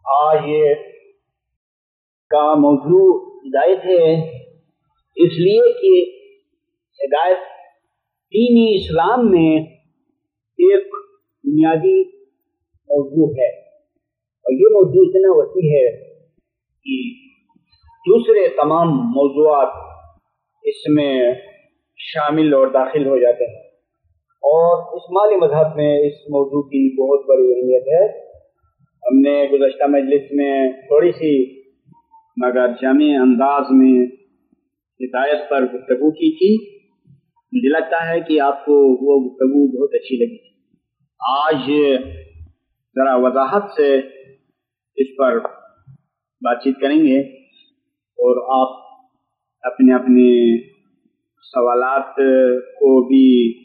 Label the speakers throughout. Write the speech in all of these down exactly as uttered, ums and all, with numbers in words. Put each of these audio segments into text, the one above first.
Speaker 1: آج کا موضوع ہدایت ہے، اس لیے کہ ہدایت دینی اسلام میں ایک بنیادی موضوع ہے، اور یہ موضوع اتنا وسیع ہے کہ دوسرے تمام موضوعات اس میں شامل اور داخل ہو جاتے ہیں، اور اسماعیلی مذہب میں اس موضوع کی بہت بڑی اہمیت ہے۔ ہم نے گزشتہ مجلس میں تھوڑی سی مگر جامع انداز میں ہدایت پر گفتگو کی تھی، مجھے لگتا ہے کہ آپ کو وہ گفتگو بہت اچھی لگی۔ آج ذرا وضاحت سے اس پر بات چیت کریں گے، اور آپ اپنے اپنے سوالات کو بھی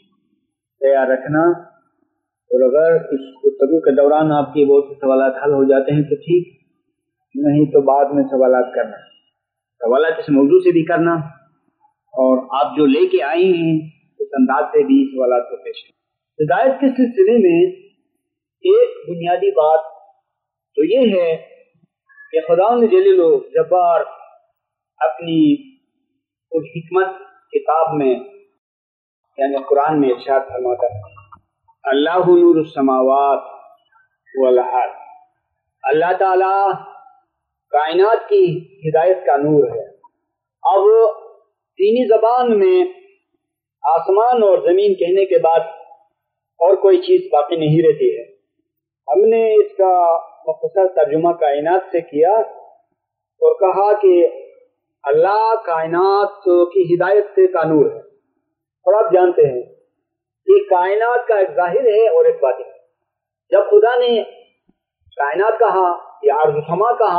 Speaker 1: تیار رکھنا، اور اگر اس گفتگو کے دوران آپ کے بہت سے سوالات حل ہو جاتے ہیں تو ٹھیک، نہیں تو بعد میں سوالات کرنا، سوالات اس موضوع سے بھی کرنا، اور آپ جو لے کے آئے ہیں اس انداز سے بھی سوالات کو پیش کریں۔ ہدایت کے سلسلے میں ایک بنیادی بات تو یہ ہے کہ خدا جلیل و جبار اپنی اس حکمت کتاب میں یعنی قرآن میں ارشاد فرماتا ہے، اللہ نور السماوات والارض، اللہ تعالی کائنات کی ہدایت کا نور ہے۔ اب دینی زبان میں آسمان اور زمین کہنے کے بعد اور کوئی چیز باقی نہیں رہتی ہے۔ ہم نے اس کا مختصر ترجمہ کائنات سے کیا اور کہا کہ اللہ کائنات کی ہدایت سے کا نور ہے، اور آپ جانتے ہیں کہ کائنات کا ایک ظاہر ہے اور ایک باطن ہے۔ جب خدا نے کائنات کہا یا ارض سما کہا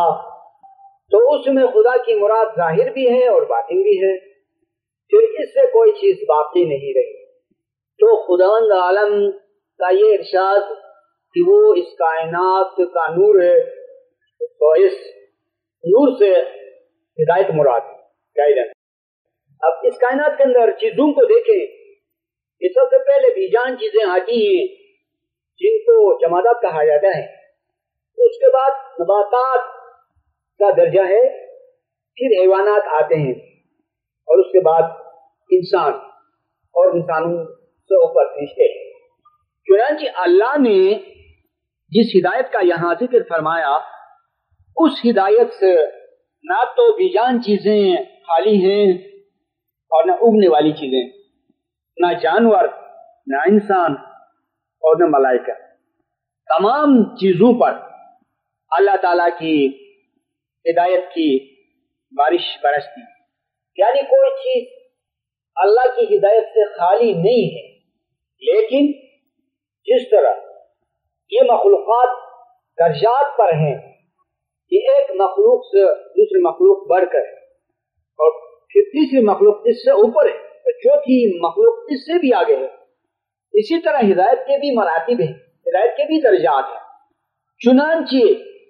Speaker 1: تو اس میں خدا کی مراد ظاہر بھی ہے اور باطن بھی ہے، پھر اس سے کوئی چیز باقی نہیں رہی۔ تو خداوند عالم کا یہ ارشاد کہ وہ اس کائنات کا نور ہے، تو اس نور سے ہدایت مراد گائیڈنس۔ اب اس کائنات کے اندر چیزوں کو دیکھیں کہ سب سے پہلے بیجان چیزیں آتی ہیں جن کو جمادات کہا جاتا ہے، اس کے بعد نباتات کا درجہ ہے، پھر حیوانات آتے ہیں، اور اس کے بعد انسان، اور انسانوں سے اوپر فرشتے ہیں۔ چنانچہ اللہ نے جس ہدایت کا یہاں ذکر فرمایا اس ہدایت سے نہ تو بیجان چیزیں خالی ہیں اور نہ اگنے والی چیزیں، نہ جانور، نہ انسان اور نہ ملائکہ، تمام چیزوں پر اللہ تعالیٰ کی ہدایت کی بارش برستی، یعنی کوئی چیز اللہ کی ہدایت سے خالی نہیں ہے۔ لیکن جس طرح یہ مخلوقات درجات پر ہیں کہ ایک مخلوق سے دوسری مخلوق بڑھ کر ہے، اور پھر تیسری مخلوق اس سے اوپر ہے، چوتھی مخلوق اس سے بھی آگے ہے، اسی طرح ہدایت کے بھی مراتب ہیں، ہدایت کے بھی درجات ہیں۔ چنانچہ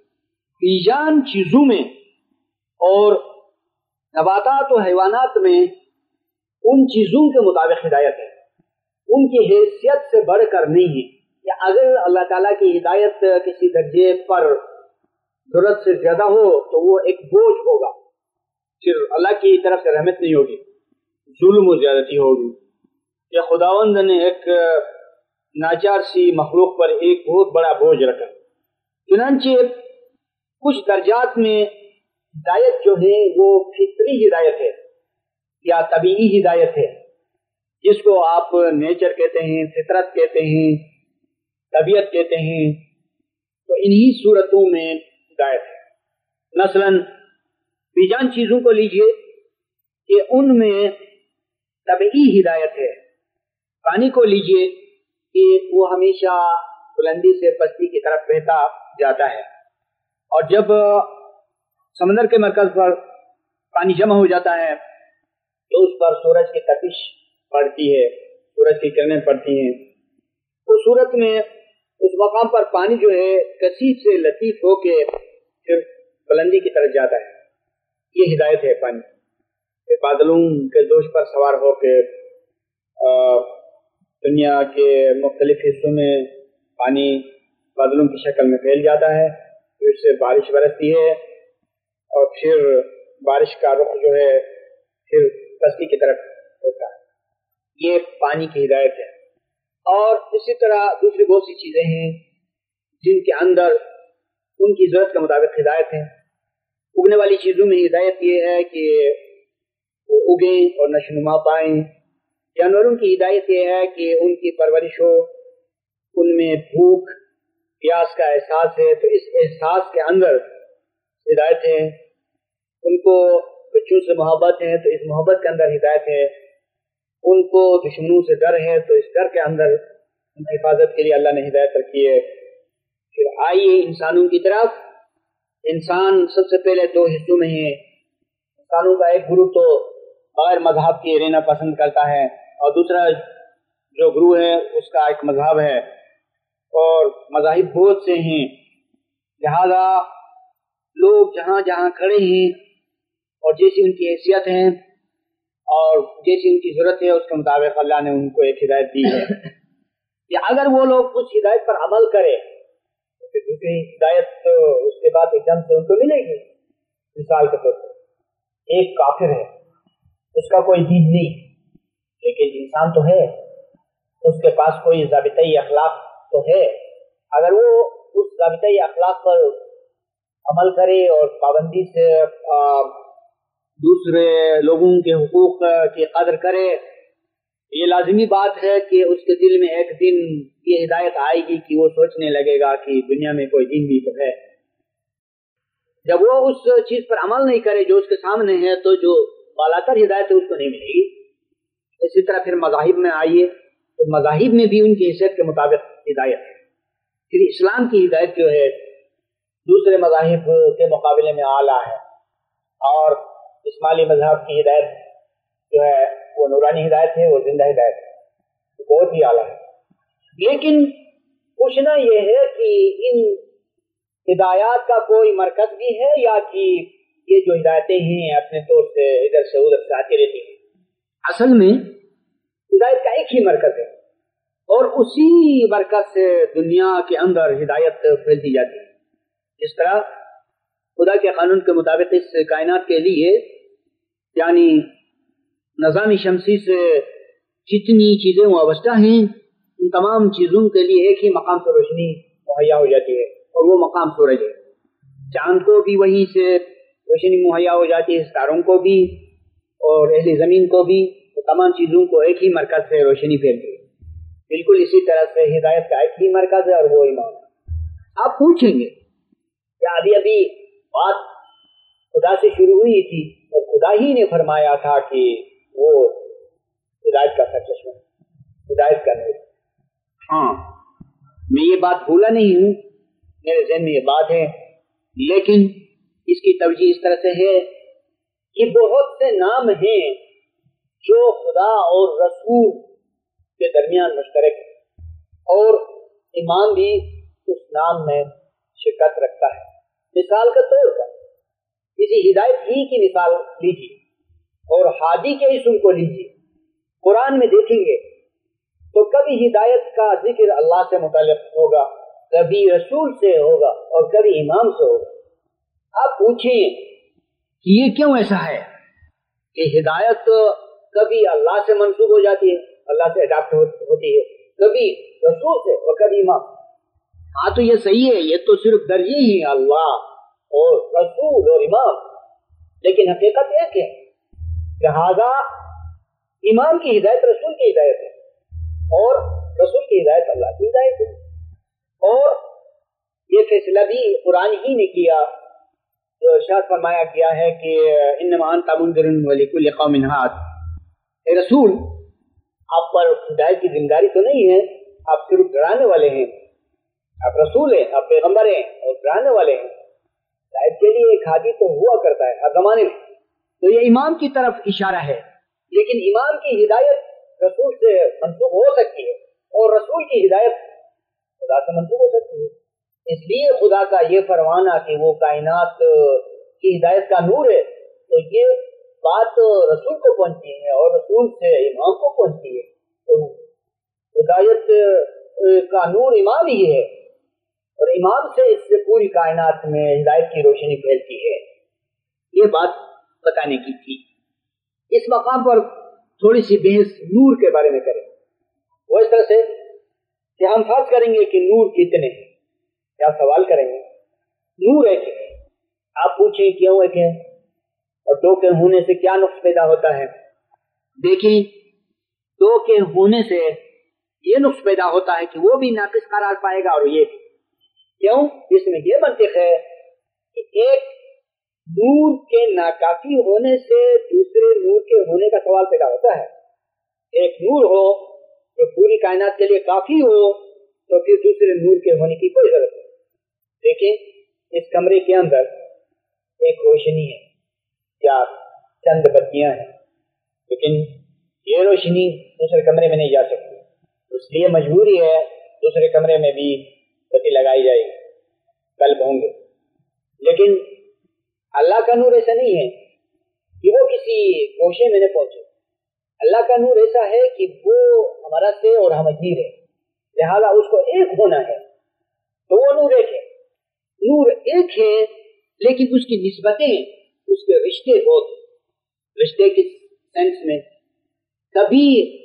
Speaker 1: بیجان چیزوں میں اور نباتات و حیوانات میں ان چیزوں کے مطابق ہدایت ہے، ان کی حیثیت سے بڑھ کر نہیں ہے، یا اگر اللہ تعالیٰ کی ہدایت کسی درجے پر ضرورت سے زیادہ ہو تو وہ ایک بوجھ ہوگا، پھر اللہ کی طرف سے رحمت نہیں ہوگی، ظلم و زیادتی ہوگی، یا خداوند نے ایک ناچار سی مخلوق پر ایک بہت بڑا بوجھ رکھا۔ چنانچہ کچھ درجات میں ہدایت جو ہے وہ فطری ہدایت ہے یا طبیعی ہدایت ہے، جس کو آپ نیچر کہتے ہیں، فطرت کہتے ہیں، طبیعت کہتے ہیں، تو انہی صورتوں میں ہدایت ہے۔ مثلا بیجان چیزوں کو لیجئے کہ ان میں طبعی ہدایت ہے۔ پانی کو لیجئے کہ وہ ہمیشہ بلندی سے پستی کی طرف بہتا جاتا ہے، اور جب سمندر کے مرکز پر پانی جمع ہو جاتا ہے تو اس پر سورج کی تپش پڑتی ہے، سورج کی کرنیں پڑتی ہیں، تو صورت میں اس مقام پر پانی جو ہے کثیف سے لطیف ہو کے پھر بلندی کی طرف جاتا ہے۔ یہ ہدایت ہے پانی، پھر بادلوں کے دوش پر سوار ہو کے دنیا کے مختلف حصوں میں پانی بادلوں کی شکل میں پھیل جاتا ہے، تو اس سے بارش برستی ہے اور پھر بارش کا رخ جو ہے پھر کشتی کی طرف ہوتا ہے۔ یہ پانی کی ہدایت ہے۔ اور اسی طرح دوسری بہت سی چیزیں ہیں جن کے اندر ان کی ضرورت کے مطابق ہدایت ہے۔ اگنے والی چیزوں میں ہدایت یہ ہے کہ وہ اگیں اور نشو و نما پائیں۔ جانوروں کی ہدایت یہ ہے کہ ان کی پرورش ہو، ان میں بھوک پیاس کا احساس ہے تو اس احساس کے اندر ہدایت ہے۔ ان کو بچوں سے محبت ہے تو اس محبت کے اندر ہدایت ہے۔ ان کو دشمنوں سے ڈر ہے تو اس ڈر کے اندر ان کی حفاظت کے لیے اللہ نے ہدایت رکھی ہے۔ پھر آئیے انسانوں کی طرف۔ انسان سب سے پہلے دو حصوں میں ہے۔ انسانوں کا ایک گروہ تو غیر مذہب کے رہنا پسند کرتا ہے اور دوسرا جو گروہ ہے اس کا ایک مذہب ہے، اور مذاہب بہت سے ہیں، لہذا لوگ جہاں جہاں کھڑے ہیں اور جیسی ان کی حیثیت ہے اور جیسی ان کی ضرورت ہے اس کے مطابق اللہ نے ان کو ایک ہدایت دی ہے کہ اگر وہ لوگ اس ہدایت پر عمل کرے تو پھر دوسری ہدایت تو اس کے بعد ایک دم سے ان کو ملے گی۔ مثال کے طور پر ایک کافر ہے، اس کا کوئی دین نہیں، لیکن انسان تو ہے، اس کے پاس کوئی ضابطۂ اخلاق تو ہے۔ اگر وہ اس ضابطۂ اخلاق پر عمل کرے اور پابندی سے دوسرے لوگوں کے حقوق کی قدر کرے، یہ لازمی بات ہے کہ اس کے دل میں ایک دن یہ ہدایت آئے گی کہ وہ سوچنے لگے گا کہ دنیا میں کوئی دین بھی تو ہے۔ جب وہ اس چیز پر عمل نہیں کرے جو اس کے سامنے ہے تو جو بالا تر ہدایت ہے اس کو نہیں ملے گی۔ اسی طرح پھر مذاہب میں آئیے تو مذاہب میں بھی ان کی حیثیت کے مطابق ہدایت ہے۔ پھر اسلام کی ہدایت جو ہے دوسرے مذاہب کے مقابلے میں اعلیٰ ہے، اور اسماعیلی مذہب کی ہدایت جو ہے وہ نورانی ہدایت ہے، وہ زندہ ہدایت ہے، بہت ہی اعلیٰ ہے۔ لیکن پوچھنا یہ ہے کہ ان ہدایات کا کوئی مرکز بھی ہے یا کہ یہ جو ہدایتیں ہیں اپنے طور سے ادھر سے ادھر سے آتی رہتی ہیں؟ اصل میں ہدایت کا ایک ہی مرکز ہے اور اسی مرکز سے دنیا کے اندر ہدایت پھیلتی جاتی ہے۔ اس طرح خدا کے قانون کے مطابق اس کائنات کے لیے یعنی نظام شمسی سے جتنی چیزیں وابستہ ہیں ان تمام چیزوں کے لیے ایک ہی مقام سے روشنی مہیا ہو جاتی ہے، اور وہ مقام سورج ہے۔ چاند کو بھی وہیں سے روشنی مہیا ہو جاتی ہے، ستاروں کو بھی اور اہل زمین کو بھی، تمام چیزوں کو ایک ہی مرکز سے روشنی پھیلتی ہے۔ بالکل اسی طرح سے ہدایت کا ایک ہی مرکز ہے اور وہ ایمان ہے۔ آپ پوچھیں گے کیا ابھی ابھی بات خدا سے شروع ہوئی تھی اور خدا ہی نے فرمایا تھا کہ وہ ہدایت کا سرچشمہ، ہدایت کا نور۔ ہاں، میں یہ بات بھولا نہیں ہوں، میرے ذہن میں یہ بات ہے، لیکن اس کی توجیہ اس طرح سے ہے کہ بہت سے نام ہیں جو خدا اور رسول کے درمیان مشترک ہے اور ایمان بھی اس نام میں شرکت رکھتا ہے۔ مثال کے طور پر کسی ہدایت ہی کی مثال لیجیے اور ہادی کے اسم کو لیجیے۔ قرآن میں دیکھیں گے تو کبھی ہدایت کا ذکر اللہ سے متعلق ہوگا، کبھی رسول سے ہوگا اور کبھی امام سے ہوگا۔ آپ پوچھیں کہ یہ کیوں ایسا ہے کہ ہدایت کبھی اللہ سے منسوب ہو جاتی ہے، اللہ سے اڈاپٹ ہوتی ہے، کبھی رسول سے اور کبھی امام۔ ہاں تو یہ صحیح ہے، یہ تو صرف درجے ہی اللہ اور رسول اور امام، لیکن حقیقت ایک ہے۔ لہذا امام کی ہدایت رسول کی ہدایت ہے اور رسول کی ہدایت اللہ کی ہدایت ہے، اور یہ فیصلہ بھی قرآن ہی نے کیا جو ارشاد فرمایا گیا ہے کہ انما انت منذر ولکل قوم ہاد۔ اے رسول، آپ پر ہدایت کی ذمہ داری تو نہیں ہے، آپ صرف ڈرانے والے ہیں۔ آپ رسول ہیں، آپ پیغمبر ہیں اور ڈرانے والے ہیں۔ ہدایت کے لیے ایک ہادی تو ہوا کرتا ہے ہر زمانے میں، تو یہ امام کی طرف اشارہ ہے، لیکن امام کی ہدایت رسول سے منسوب ہو سکتی ہے اور رسول کی ہدایت خدا سے منسوب ہو سکتی ہے۔ اس لیے خدا کا یہ فرمانا کہ وہ کائنات کی ہدایت کا نور ہے، تو یہ بات رسول کو پہنچتی ہے اور رسول سے امام کو پہنچتی ہے۔ تو ہدایت کا نور امام ہی ہے اور امام سے اس سے پوری کائنات میں ہدایت کی روشنی پھیلتی ہے. یہ بات بتانے کی تھی. اس مقام پر تھوڑی سی بحث نور کے بارے میں کریں. وہ اس طرح سے کہ ہم فرض کریں گے کہ نور کتنے ہیں. کیا سوال کریں گے؟ نور ایک ہے. آپ پوچھیں کیوں ایک ہے اور دو کے ہونے سے کیا نقص پیدا ہوتا ہے. دیکھیں، دو کے ہونے سے یہ نقص پیدا ہوتا ہے کہ وہ بھی ناقص قرار پائے گا اور یہ بھی. کیوں؟ اس میں یہ منطق ہے کہ ایک نور کے ناکافی ہونے سے دوسرے نور کے ہونے کا سوال پیدا ہوتا ہے. ایک نور ہو جو پوری کائنات کے لیے کافی ہو تو پھر دوسرے نور کے ہونے کی کوئی ضرورت نہیں. دیکھیں، اس کمرے کے اندر ایک روشنی ہے یا چند بتیاں ہیں، لیکن یہ روشنی دوسرے کمرے میں نہیں جا سکتی. اس لیے مجبوری ہے دوسرے کمرے میں بھی بتی لگائی جائے گی، بلب ہوں گے. لیکن اللہ کا نور ایسا نہیں ہے کہ وہ کسی گوشے میں نہ پہنچے. اللہ کا نور ایسا ہے کہ وہ ہمارا سے اور ہم اجیر ہے، لہذا اس کو ایک ہونا ہے. تو وہ نور ایک ہے. نور ایک ہے لیکن اس کی نسبتیں، اس کے رشتے بہت. رشتے کے سینس میں کبھی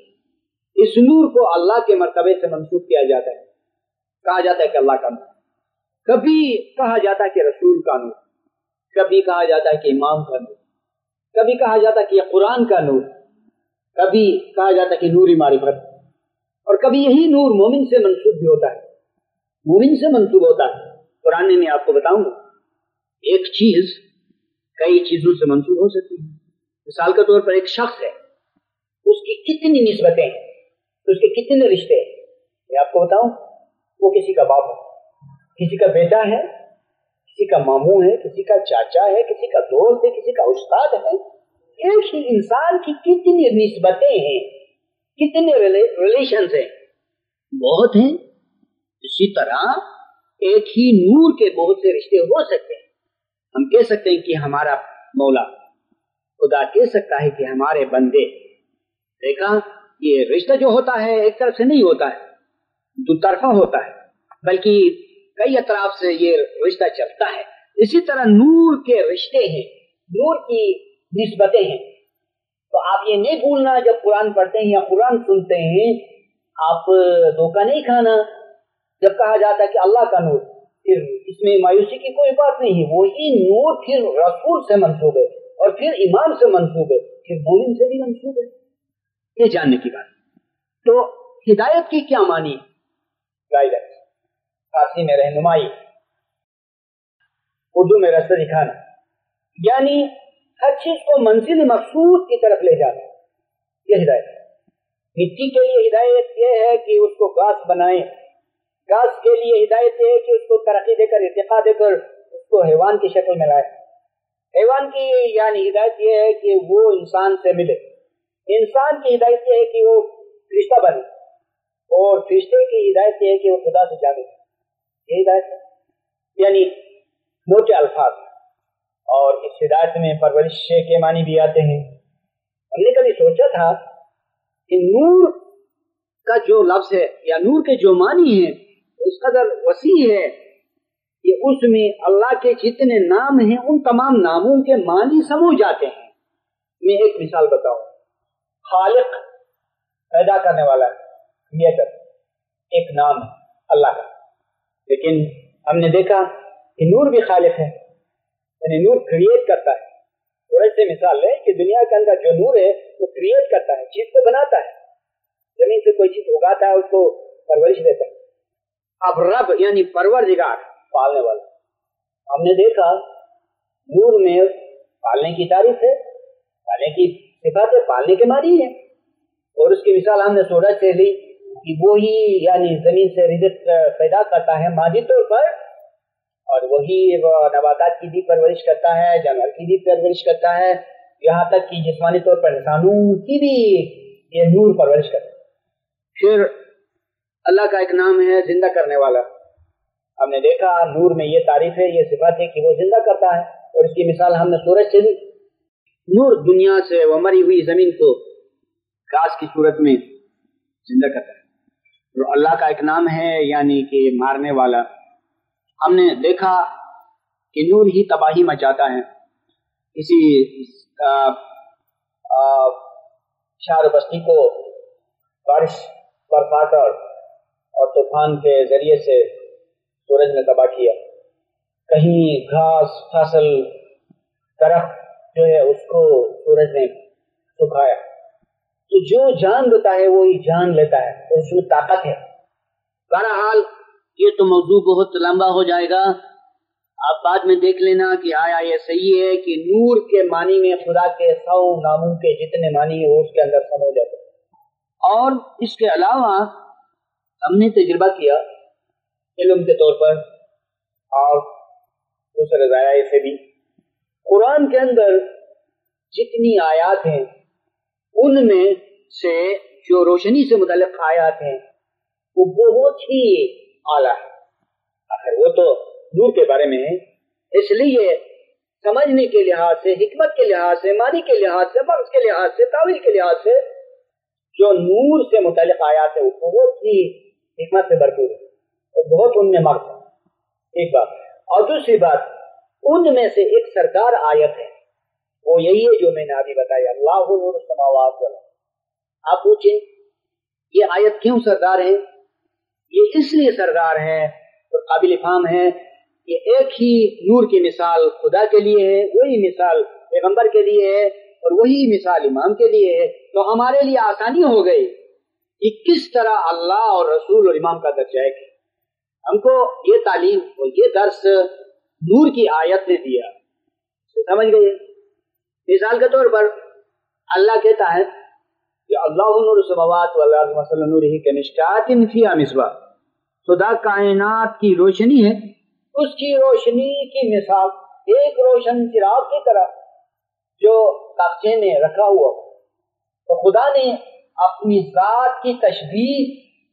Speaker 1: اس نور کو اللہ کے مرتبے سے منسوب کیا جاتا ہے، کہا جاتا ہے کہ اللہ کا نور. کبھی کہا جاتا ہے کہ رسول کا نور، کبھی کہا جاتا ہے کہ امام کا نور، کبھی کہا جاتا ہے کہ یہ قرآن کا نور، کبھی کہا جاتا ہے کہ نور معرفت، اور کبھی یہی نور مومن سے منسوب بھی ہوتا ہے. مومن سے منسوب ہوتا ہے. قرآن میں آپ کو بتاؤں گا، ایک چیز کئی چیزوں سے منسوب ہو سکتی ہے. مثال کے طور پر ایک شخص ہے، اس کی کتنی نسبتیں ہیں، اس کے کتنے رشتے ہیں. میں آپ کو بتاؤں، وہ کسی کا باپ ہے، کسی کا بیٹا ہے، کسی کا ماموں ہے، کسی کا چاچا ہے، کسی کا دوست ہے، کسی کا استاد ہے. ایک ہی انسان کی کتنی نسبتیں ہیں، کتنے ریلیشنز ہیں، بہت ہیں. اسی طرح ایک ہی نور کے بہت سے رشتے ہو سکتے ہیں. ہم کہہ سکتے ہیں کہ ہمارا مولا خدا کہہ سکتا ہے کہ ہمارے بندے. دیکھا، یہ رشتہ جو ہوتا ہے ایک طرف سے نہیں ہوتا ہے، دو طرفہ ہوتا ہے، بلکہ کئی اطراف سے یہ رشتہ چلتا ہے. اسی طرح نور کے رشتے ہیں، نور کی نسبتیں ہیں. تو آپ یہ نہیں بھولنا، جب قرآن پڑھتے ہیں یا قرآن سنتے ہیں، آپ دھوکہ نہیں کھانا. جب کہا جاتا ہے کہ اللہ کا نور، پھر اس میں مایوسی کی کوئی بات نہیں ہے. وہی نور پھر رسول سے منسوب ہے، اور پھر امام سے منسوب ہے، پھر مومن سے بھی منسوب ہے. یہ جاننے کی بات. تو ہدایت کی کیا معنی؟ گائیڈنس، فارسی میں رہنمائی، اردو میں راستہ دکھانا، یعنی ہر چیز کو منزل مقصود کی طرف لے جانا. یہ ہدایت. مٹی کے لیے ہدایت یہ ہے کہ اس کو گھاس بنائیں. گھاس کے لیے ہدایت یہ ہے کہ اس کو ترقی دے کر، ارتقا دے کر اس کو حیوان کی شکل میں لائے. حیوان کی یعنی ہدایت یہ ہے کہ وہ انسان سے ملے. انسان کی ہدایت یہ ہے کہ وہ فرشتہ بنے، اور فرشتے کی ہدایت یہ ہے کہ وہ خدا سے جانے. یہ ہدایت ہے، یعنی موٹے الفاظ. اور اس ہدایت میں پرورش کے معنی بھی آتے ہیں. ہم نے کبھی سوچا تھا کہ نور کا جو لفظ ہے یا نور کے جو معنی ہیں اس قدر وسیع ہے کہ اس میں اللہ کے جتنے نام ہیں ان تمام ناموں کے معنی سمجھ جاتے ہیں. میں ایک مثال بتاؤں. خالق پیدا کرنے والا کریٹر ایک نام ہے اللہ کا، لیکن ہم نے دیکھا کہ نور بھی خالق ہے، یعنی نور کریٹ کرتا ہے. تھوڑے سے مثال لیں کہ دنیا کے اندر جو نور ہے وہ کریٹ کرتا ہے، چیز کو بناتا ہے. زمین سے کوئی چیز اگاتا ہے، اس کو پرورش دیتا ہے. اب رب یعنی پروردگار، پالنے والا. ہم نے دیکھا نور میں پالنے کی تعریف ہے، پالنے کی صفات ہے، پالنے کے معنی ہے. اور اس کی مثال ہم نے سورج سے لی کہ وہی یعنی زمین سے رزق پیدا کرتا ہے مادی طور پر، اور وہی نباتات کی بھی پرورش کرتا ہے، جانور کی بھی پرورش کرتا ہے، یہاں تک کہ جسمانی طور پر انسانوں کی بھی یہ نور پرورش کرتا ہے. پھر اللہ کا ایک نام ہے زندہ کرنے والا. ہم نے دیکھا نور میں یہ تعریف ہے، یہ صفات ہے کہ وہ زندہ کرتا ہے، اور اس کی مثال ہم نے سورج سے لی. نور دنیا سے وہ مری ہوئی زمین کو گھاس کی صورت میں زندہ کرتا ہے. اور اللہ کا ایک نام ہے یعنی کہ مارنے والا. ہم نے دیکھا کہ نور ہی تباہی مچاتا ہے. کسی شہر بستی کو بارش برسا کر اور طوفان کے ذریعے سے سورج نے تباہ کیا. کہیں گھاس فصل درخت جو ہے اس کو سورج نے سکھایا. تو جو جان دیتا ہے وہی جان لیتا ہے اور اس میں طاقت ہے. بہرحال یہ تو موضوع بہت لمبا ہو جائے گا. آپ بعد میں دیکھ لینا کہ آیا یہ صحیح ہے کہ نور کے معنی میں خدا کے سو ناموں کے جتنے معنی ہیں وہ اس کے اندر سمو جاتے ہیں. اور اس کے علاوہ ہم نے تجربہ کیا علم کے طور پر اور دوسرے ذرائع سے بھی. قرآن کے اندر جتنی آیات ہیں ان میں سے جو روشنی سے متعلق آیات ہیں وہ بہت ہی اعلیٰ ہے. آخر وہ تو نور کے بارے میں ہے، اس لیے سمجھنے کے لحاظ سے، حکمت کے لحاظ سے، معنی کے لحاظ سے، بخش کے لحاظ سے، تعویل کے لحاظ سے جو نور سے متعلق آیات ہے وہ بہت ہی حکمت سے بھرپور ہے اور بہت ان میں مغز ہے. ایک بات. اور دوسری بات، ان میں سے ایک سردار آیت ہے وہ یہی ہے جو میں نے ابھی بتایا، اللہ نور السماوات والارض. آپ پوچھیں یہ آیت کیوں سردار ہے؟ یہ اس لیے سردار ہے اور قابل فہم ہے کہ ایک ہی نور کی مثال خدا کے لیے ہے، وہی مثال پیغمبر کے لیے ہے اور وہی مثال امام کے لیے ہے. تو ہمارے لیے آسانی ہو گئی کہ کس طرح اللہ اور رسول اور امام کا درجہ ہے. ہم کو یہ تعلیم اور یہ درس نور کی آیت نے دیا. سمجھ گئے؟ مثال کے طور پر اللہ کہتا ہے کہ اللہ نور السماوات والارض مثل نورہ کمشکاۃ فیہا مصباح. خدا کائنات کی روشنی ہے، اس کی روشنی کی مثال ایک روشن چراغ کی طرح جو تاخچے میں رکھا ہوا. تو خدا نے اپنی ذات کی تشبیہ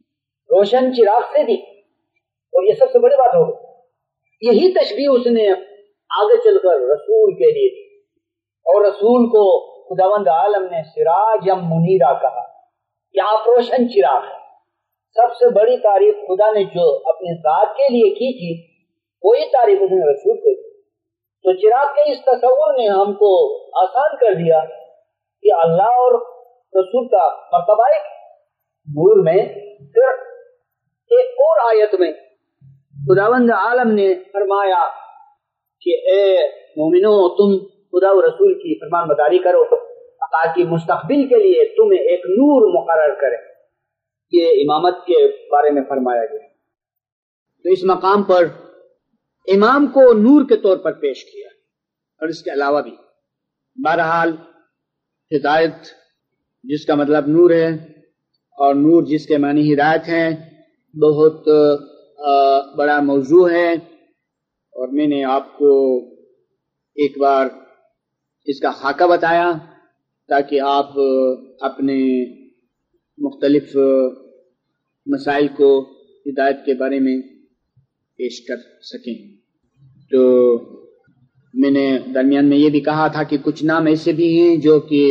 Speaker 1: روشن چراغ سے دی اور یہ سب سے بڑی بات ہوگی. یہی تشبیہ اس نے آگے چل کر رسول کے لیے دی اور رسول کو خداوند عالم نے سراج منیرہ کہا کہ آپ روشن چراغ ہے. سب سے بڑی تعریف خدا نے جو اپنی ذات کے لیے کی تھی وہی تعریف اس نے رسول کو دی. تو چراغ کے اس تصور نے ہم کو آسان کر دیا کہ اللہ اور رسول کا مرتبہ ایک. نور میں پھر ایک اور آیت میں خداوند عالم نے فرمایا کہ اے مومنو تم خدا و رسول کی فرمان برداری کرو تاکہ مستقبل کے لیے تمہیں ایک نور مقرر کرے. یہ امامت کے بارے میں فرمایا گیا. تو اس مقام پر امام کو نور کے طور پر پیش کیا اور اس کے علاوہ بھی. بہرحال ہدایت جس کا مطلب نور ہے اور نور جس کے معنی ہدایت ہے بہت بڑا موضوع ہے اور میں نے آپ کو ایک بار اس کا خاکہ بتایا تاکہ آپ اپنے مختلف مسائل کو ہدایت کے بارے میں پیش کر سکیں. تو میں نے درمیان میں یہ بھی کہا تھا کہ کچھ نام ایسے بھی ہیں جو کہ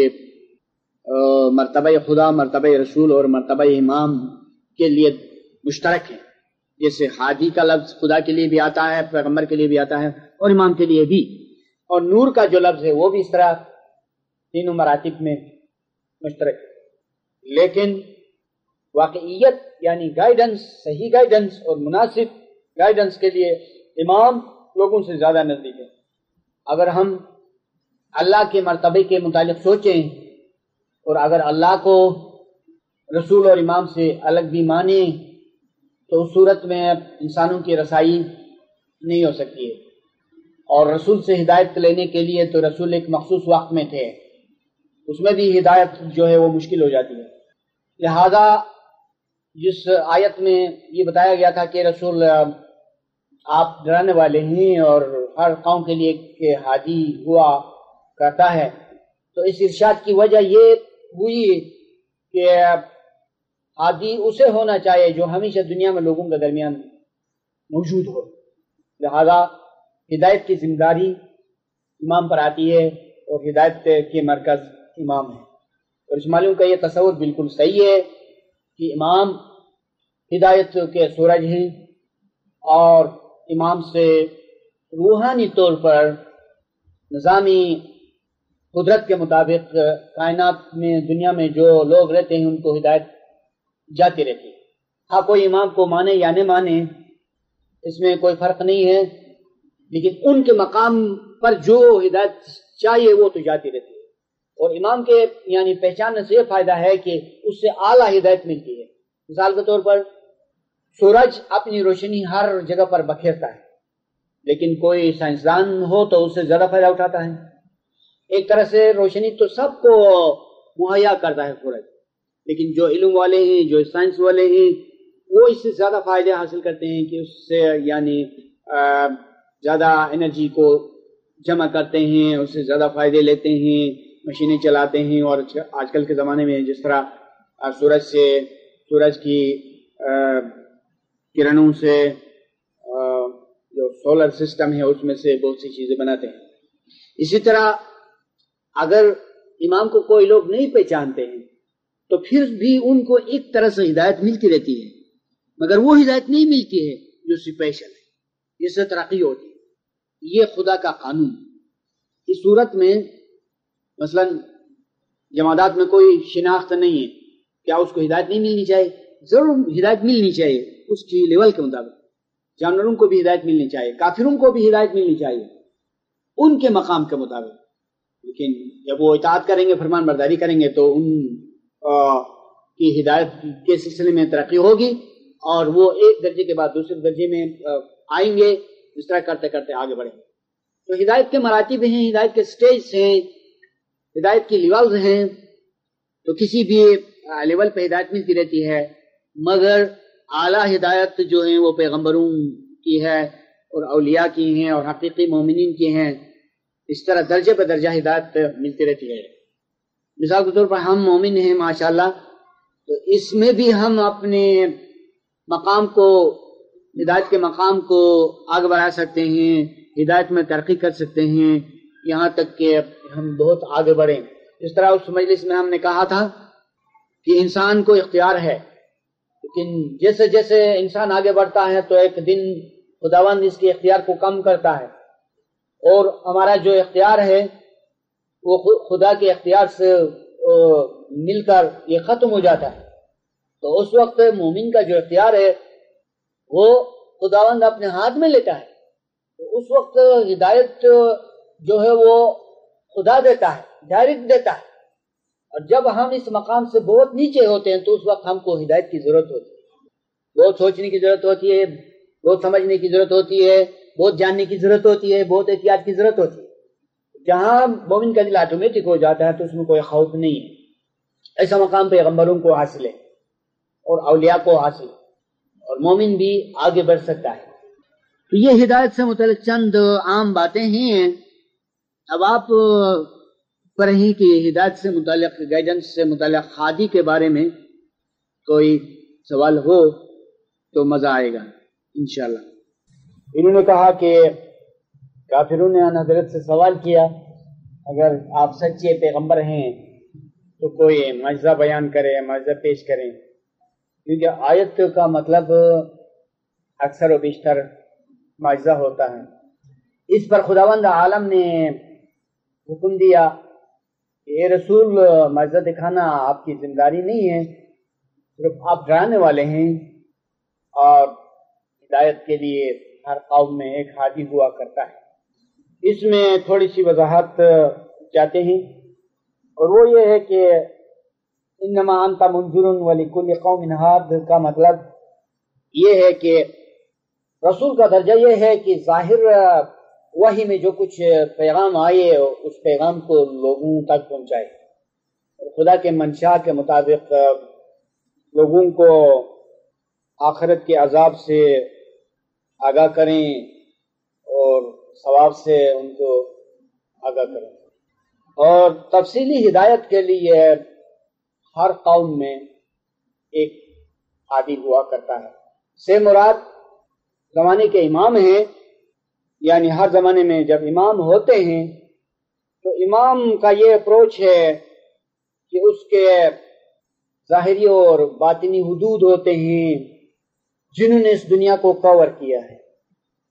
Speaker 1: مرتبہ خدا، مرتبہ رسول اور مرتبہ امام کے لیے مشترک ہیں. جیسے ہادی کا لفظ خدا کے لیے بھی آتا ہے، پیغمبر کے لیے بھی آتا ہے اور امام کے لیے بھی. اور نور کا جو لفظ ہے وہ بھی اس طرح تینوں مراتب میں مشترک. لیکن واقعیت یعنی گائیڈنس، صحیح گائیڈنس اور مناسب گائیڈنس کے لیے امام لوگوں سے زیادہ نزدیک ہے. اگر ہم اللہ کے مرتبے کے متعلق سوچیں اور اگر اللہ کو رسول اور امام سے الگ بھی مانیں تو اس صورت میں انسانوں کی رسائی نہیں ہو سکتی ہے. اور رسول سے ہدایت لینے کے لیے تو رسول ایک مخصوص وقت میں تھے، اس میں بھی ہدایت جو ہے وہ مشکل ہو جاتی ہے. لہذا جس آیت میں یہ بتایا گیا تھا کہ رسول آپ ڈرانے والے ہیں اور ہر قوم کے لیے کہ ہادی ہوا کرتا ہے، تو اس ارشاد کی وجہ یہ ہوئی کہ ہادی اسے ہونا چاہیے جو ہمیشہ دنیا میں لوگوں کے درمیان موجود ہو. لہذا ہدایت کی ذمہ داری امام پر آتی ہے اور ہدایت کے مرکز امام ہے. اور اس معلوم کا یہ تصور بالکل صحیح ہے کہ امام ہدایت کے سورج ہیں اور امام سے روحانی طور پر نظامی قدرت کے مطابق کائنات میں دنیا میں جو لوگ رہتے ہیں ان کو ہدایت جاتی رہتی ہے. ہاں کوئی امام کو مانے یا نہ مانے اس میں کوئی فرق نہیں ہے، لیکن ان کے مقام پر جو ہدایت چاہیے وہ تو جاتی رہتی ہے. اور امام کے یعنی پہچاننے سے یہ فائدہ ہے کہ اس سے اعلیٰ ہدایت ملتی ہے. مثال کے طور پر سورج اپنی روشنی ہر جگہ پر بکھیرتا ہے، لیکن کوئی سائنسدان ہو تو اس سے زیادہ فائدہ اٹھاتا ہے. ایک طرح سے روشنی تو سب کو مہیا کرتا ہے سورج، لیکن جو علم والے ہیں، جو سائنس والے ہیں، وہ اس سے زیادہ فائدے حاصل کرتے ہیں کہ اس سے یعنی زیادہ انرجی کو جمع کرتے ہیں، اس سے زیادہ فائدے لیتے ہیں، مشینیں چلاتے ہیں. اور آج کل کے زمانے میں جس طرح سورج سے سورج کی کرنوں سے جو سولر سسٹم ہے اس میں سے بہت سی چیزیں بناتے ہیں. اسی طرح اگر امام کو کوئی لوگ نہیں پہچانتے ہیں تو پھر بھی ان کو ایک طرح سے ہدایت ملتی رہتی ہے، مگر وہ ہدایت نہیں ملتی ہے جو اسپیشل ہے، جس سے ترقی ہوتی ہے. یہ خدا کا قانون. اس صورت میں مثلا جماعت میں کوئی شناخت نہیں ہے، کیا اس کو ہدایت نہیں ملنی چاہیے؟ ضرور ہدایت ملنی چاہیے اس کی لیول کے مطابق. جانوروں کو بھی ہدایت ملنی چاہیے، کافروں کو بھی ہدایت ملنی چاہیے ان کے مقام کے مطابق. لیکن جب وہ اطاعت کریں گے، فرمان برداری کریں گے، تو ان کی ہدایت کے سلسلے میں ترقی ہوگی اور وہ ایک درجے کے بعد دوسرے درجے میں آئیں گے. اس طرح کرتے کرتے آگے بڑھیں گے. تو ہدایت کے مراتب ہیں، ہدایت کے سٹیج ہیں، ہدایت کی لیولز ہیں. تو کسی بھی لیول پہ ہدایت ملتی رہتی ہے، مگر اعلیٰ ہدایت جو ہیں وہ پیغمبروں کی ہے اور اولیاء کی ہیں اور حقیقی مومنین کی ہیں. اس طرح درجے پہ درجہ ہدایت ملتی رہتی ہے. مثال کے طور پر ہم مومن ہیں ماشاءاللہ، تو اس میں بھی ہم اپنے مقام کو، ہدایت کے مقام کو آگے بڑھا سکتے ہیں، ہدایت میں ترقی کر سکتے ہیں، یہاں تک کہ ہم بہت آگے بڑھیں. اس طرح اس مجلس میں ہم نے کہا تھا کہ انسان کو اختیار ہے، لیکن جیسے جیسے انسان آگے بڑھتا ہے تو ایک دن خداوند اس کے اختیار کو کم کرتا ہے، اور ہمارا جو اختیار ہے وہ خدا کے اختیار سے مل کر یہ ختم ہو جاتا ہے. تو اس وقت مومن کا جو اختیار ہے وہ خداوند اپنے ہاتھ میں لیتا ہے. تو اس وقت ہدایت جو ہے وہ خدا دیتا ہے، ڈائریکٹ دیتا ہے. اور جب ہم اس مقام سے بہت نیچے ہوتے ہیں تو اس وقت ہم کو ہدایت کی ضرورت ہوتی ہے، بہت سوچنے کی ضرورت ہوتی ہے، بہت سمجھنے کی ضرورت ہوتی ہے، بہت جاننے کی ضرورت ہوتی ہے، بہت احتیاط کی ضرورت ہوتی ہے. جہاں مومن کا دل آٹومیٹک ہو جاتا ہے تو اس میں کوئی خوف نہیں ہے. ایسا مقام پیغمبروں کو حاصل ہے اور اولیاء کو حاصل ہے، اور مومن بھی آگے بڑھ سکتا ہے. تو یہ ہدایت سے متعلق چند عام باتیں ہیں. اب آپ پڑھیں کہ ہدایت سے متعلق، گائیڈنس سے متعلق خادی کے بارے میں کوئی سوال ہو تو مزہ آئے گا انشاءاللہ. انہوں نے کہا کہ کافروں نے حضرت سے سوال کیا اگر آپ سچے پیغمبر ہیں تو کوئی معجزہ بیان کرے، معجزہ پیش کریں، کیونکہ آیت کا مطلب اکثر و بیشتر معجزہ ہوتا ہے. اس پر خداوند عالم نے حکم دیا کہ اے رسول، معجزہ دکھانا آپ کی ذمہ داری نہیں ہے، صرف آپ ڈرانے والے ہیں، اور ہدایت کے لیے ہر قوم میں ایک ہادی ہوا کرتا ہے. اس میں تھوڑی سی وضاحت چاہتے ہیں، اور وہ یہ ہے کہ انما انت منذر ولکل قوم ہاد کا مطلب یہ ہے کہ رسول کا درجہ یہ ہے کہ ظاہر وحی میں جو کچھ پیغام آئے اس پیغام کو لوگوں تک پہنچائے، خدا کے منشا کے مطابق لوگوں کو آخرت کے عذاب سے آگاہ کریں اور ثواب سے ان کو آگاہ کریں. اور تفصیلی ہدایت کے لیے ہر قوم میں ایک عادی ہوا کرتا ہے. سے مراد زمانے کے امام ہیں، یعنی ہر زمانے میں جب امام ہوتے ہیں تو امام کا یہ اپروچ ہے کہ اس کے ظاہری اور باطنی حدود ہوتے ہیں جنہوں نے اس دنیا کو کور کیا ہے.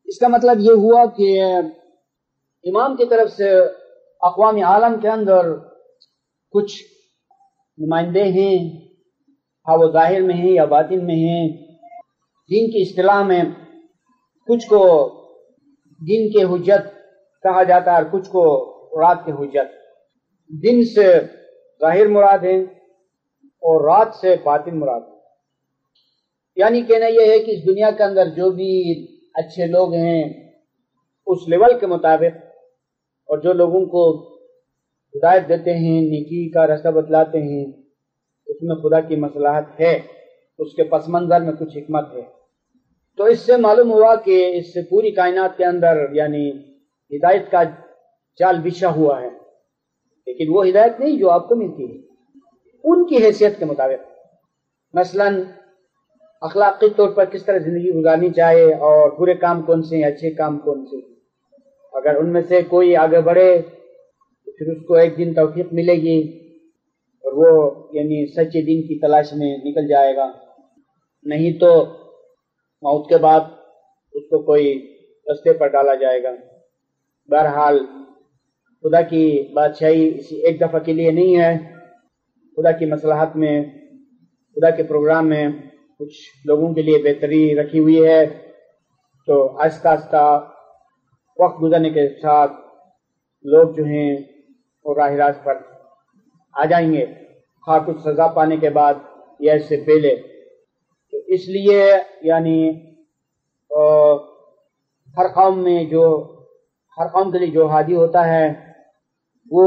Speaker 2: اس کا مطلب یہ ہوا کہ امام کی طرف سے اقوام عالم کے اندر کچھ نمائندے ہیں، ہاں وہ ظاہر میں ہیں یا باطن میں ہیں، دین کی اصطلاح میں کچھ کو دین کے حجت کہا جاتا ہے اور کچھ کو رات کے حجت۔ دن سے ظاہر مراد ہے اور رات سے باطن مراد ہے، یعنی کہنا یہ ہے کہ اس دنیا کے اندر جو بھی اچھے لوگ ہیں اس لیول کے مطابق، اور جو لوگوں کو ہدایت دیتے ہیں، نیکی کا راستہ بتلاتے ہیں، اس میں خدا کی مصلحت ہے، اس کے پس منظر میں کچھ حکمت ہے۔ تو اس سے معلوم ہوا کہ اس سے پوری کائنات کے اندر یعنی ہدایت کا جال بچھا ہوا ہے، لیکن وہ ہدایت نہیں جو آپ کو ملتی ہے ان کی حیثیت کے مطابق، مثلا اخلاقی طور پر کس طرح زندگی گزارنی چاہیے اور برے کام کون سے ہیں، اچھے کام کون سے ہیں۔ اگر ان میں سے کوئی آگے بڑھے تو پھر اس کو ایک دن توفیق ملے گی اور وہ یعنی سچے دین کی تلاش میں نکل جائے گا، نہیں تو موت کے بعد اس کو کوئی رستے پر ڈالا جائے گا۔ بہرحال خدا کی بادشاہی اسی ایک دفعہ کے لیے نہیں ہے، خدا کی مصلحت میں، خدا کے پروگرام میں کچھ لوگوں کے لیے بہتری رکھی ہوئی ہے، تو آہستہ آہستہ وقت گزرنے کے ساتھ لوگ جو ہیں وہ راہ راست پر آ جائیں گے، خواہ کچھ سزا پانے کے بعد یا اس سے پہلے۔ تو اس لیے یعنی ہر قوم میں جو ہر قوم کے لیے جو ہادی ہوتا ہے وہ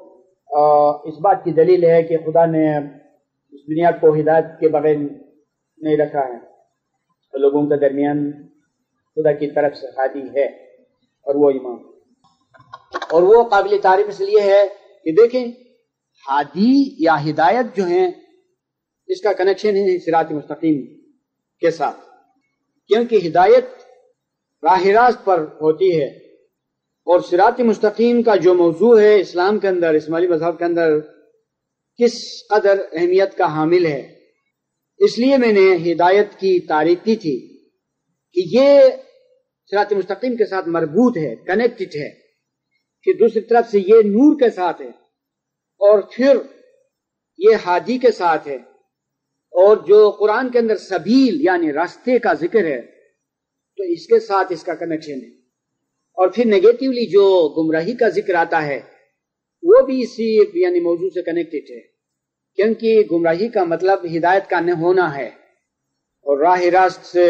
Speaker 2: اس بات کی دلیل ہے کہ خدا نے اس دنیا کو ہدایت کے بغیر نہیں رکھا ہے، تو لوگوں کے درمیان خدا کی طرف سے ہادی ہے اور وہ امام، اور وہ قابل تعریف اس لیے ہے کہ دیکھیں ہادی یا ہدایت جو ہیں اس کا کنیکشن ہے صراط مستقیم کے ساتھ، کیونکہ ہدایت راہ راست پر ہوتی ہے، اور صراط مستقیم کا جو موضوع ہے اسلام کے اندر، اسماعیلی مذہب کے اندر کس قدر اہمیت کا حامل ہے، اس لیے میں نے ہدایت کی تعریف کی تھی کہ یہ صراط مستقیم کے ساتھ مربوط ہے، کنیکٹڈ ہے، پھر دوسری طرف سے یہ نور کے ساتھ ہے، اور پھر یہ ہادی کے ساتھ ہے، اور جو قرآن کے اندر سبیل یعنی راستے کا ذکر ہے تو اس کے ساتھ اس کا کنیکشن ہے، اور پھر نیگیٹیولی جو گمراہی کا ذکر آتا ہے وہ بھی اسی یعنی موضوع سے کنیکٹڈ ہے، کیونکہ گمراہی کا مطلب ہدایت کا نہ ہونا ہے اور راہ راست سے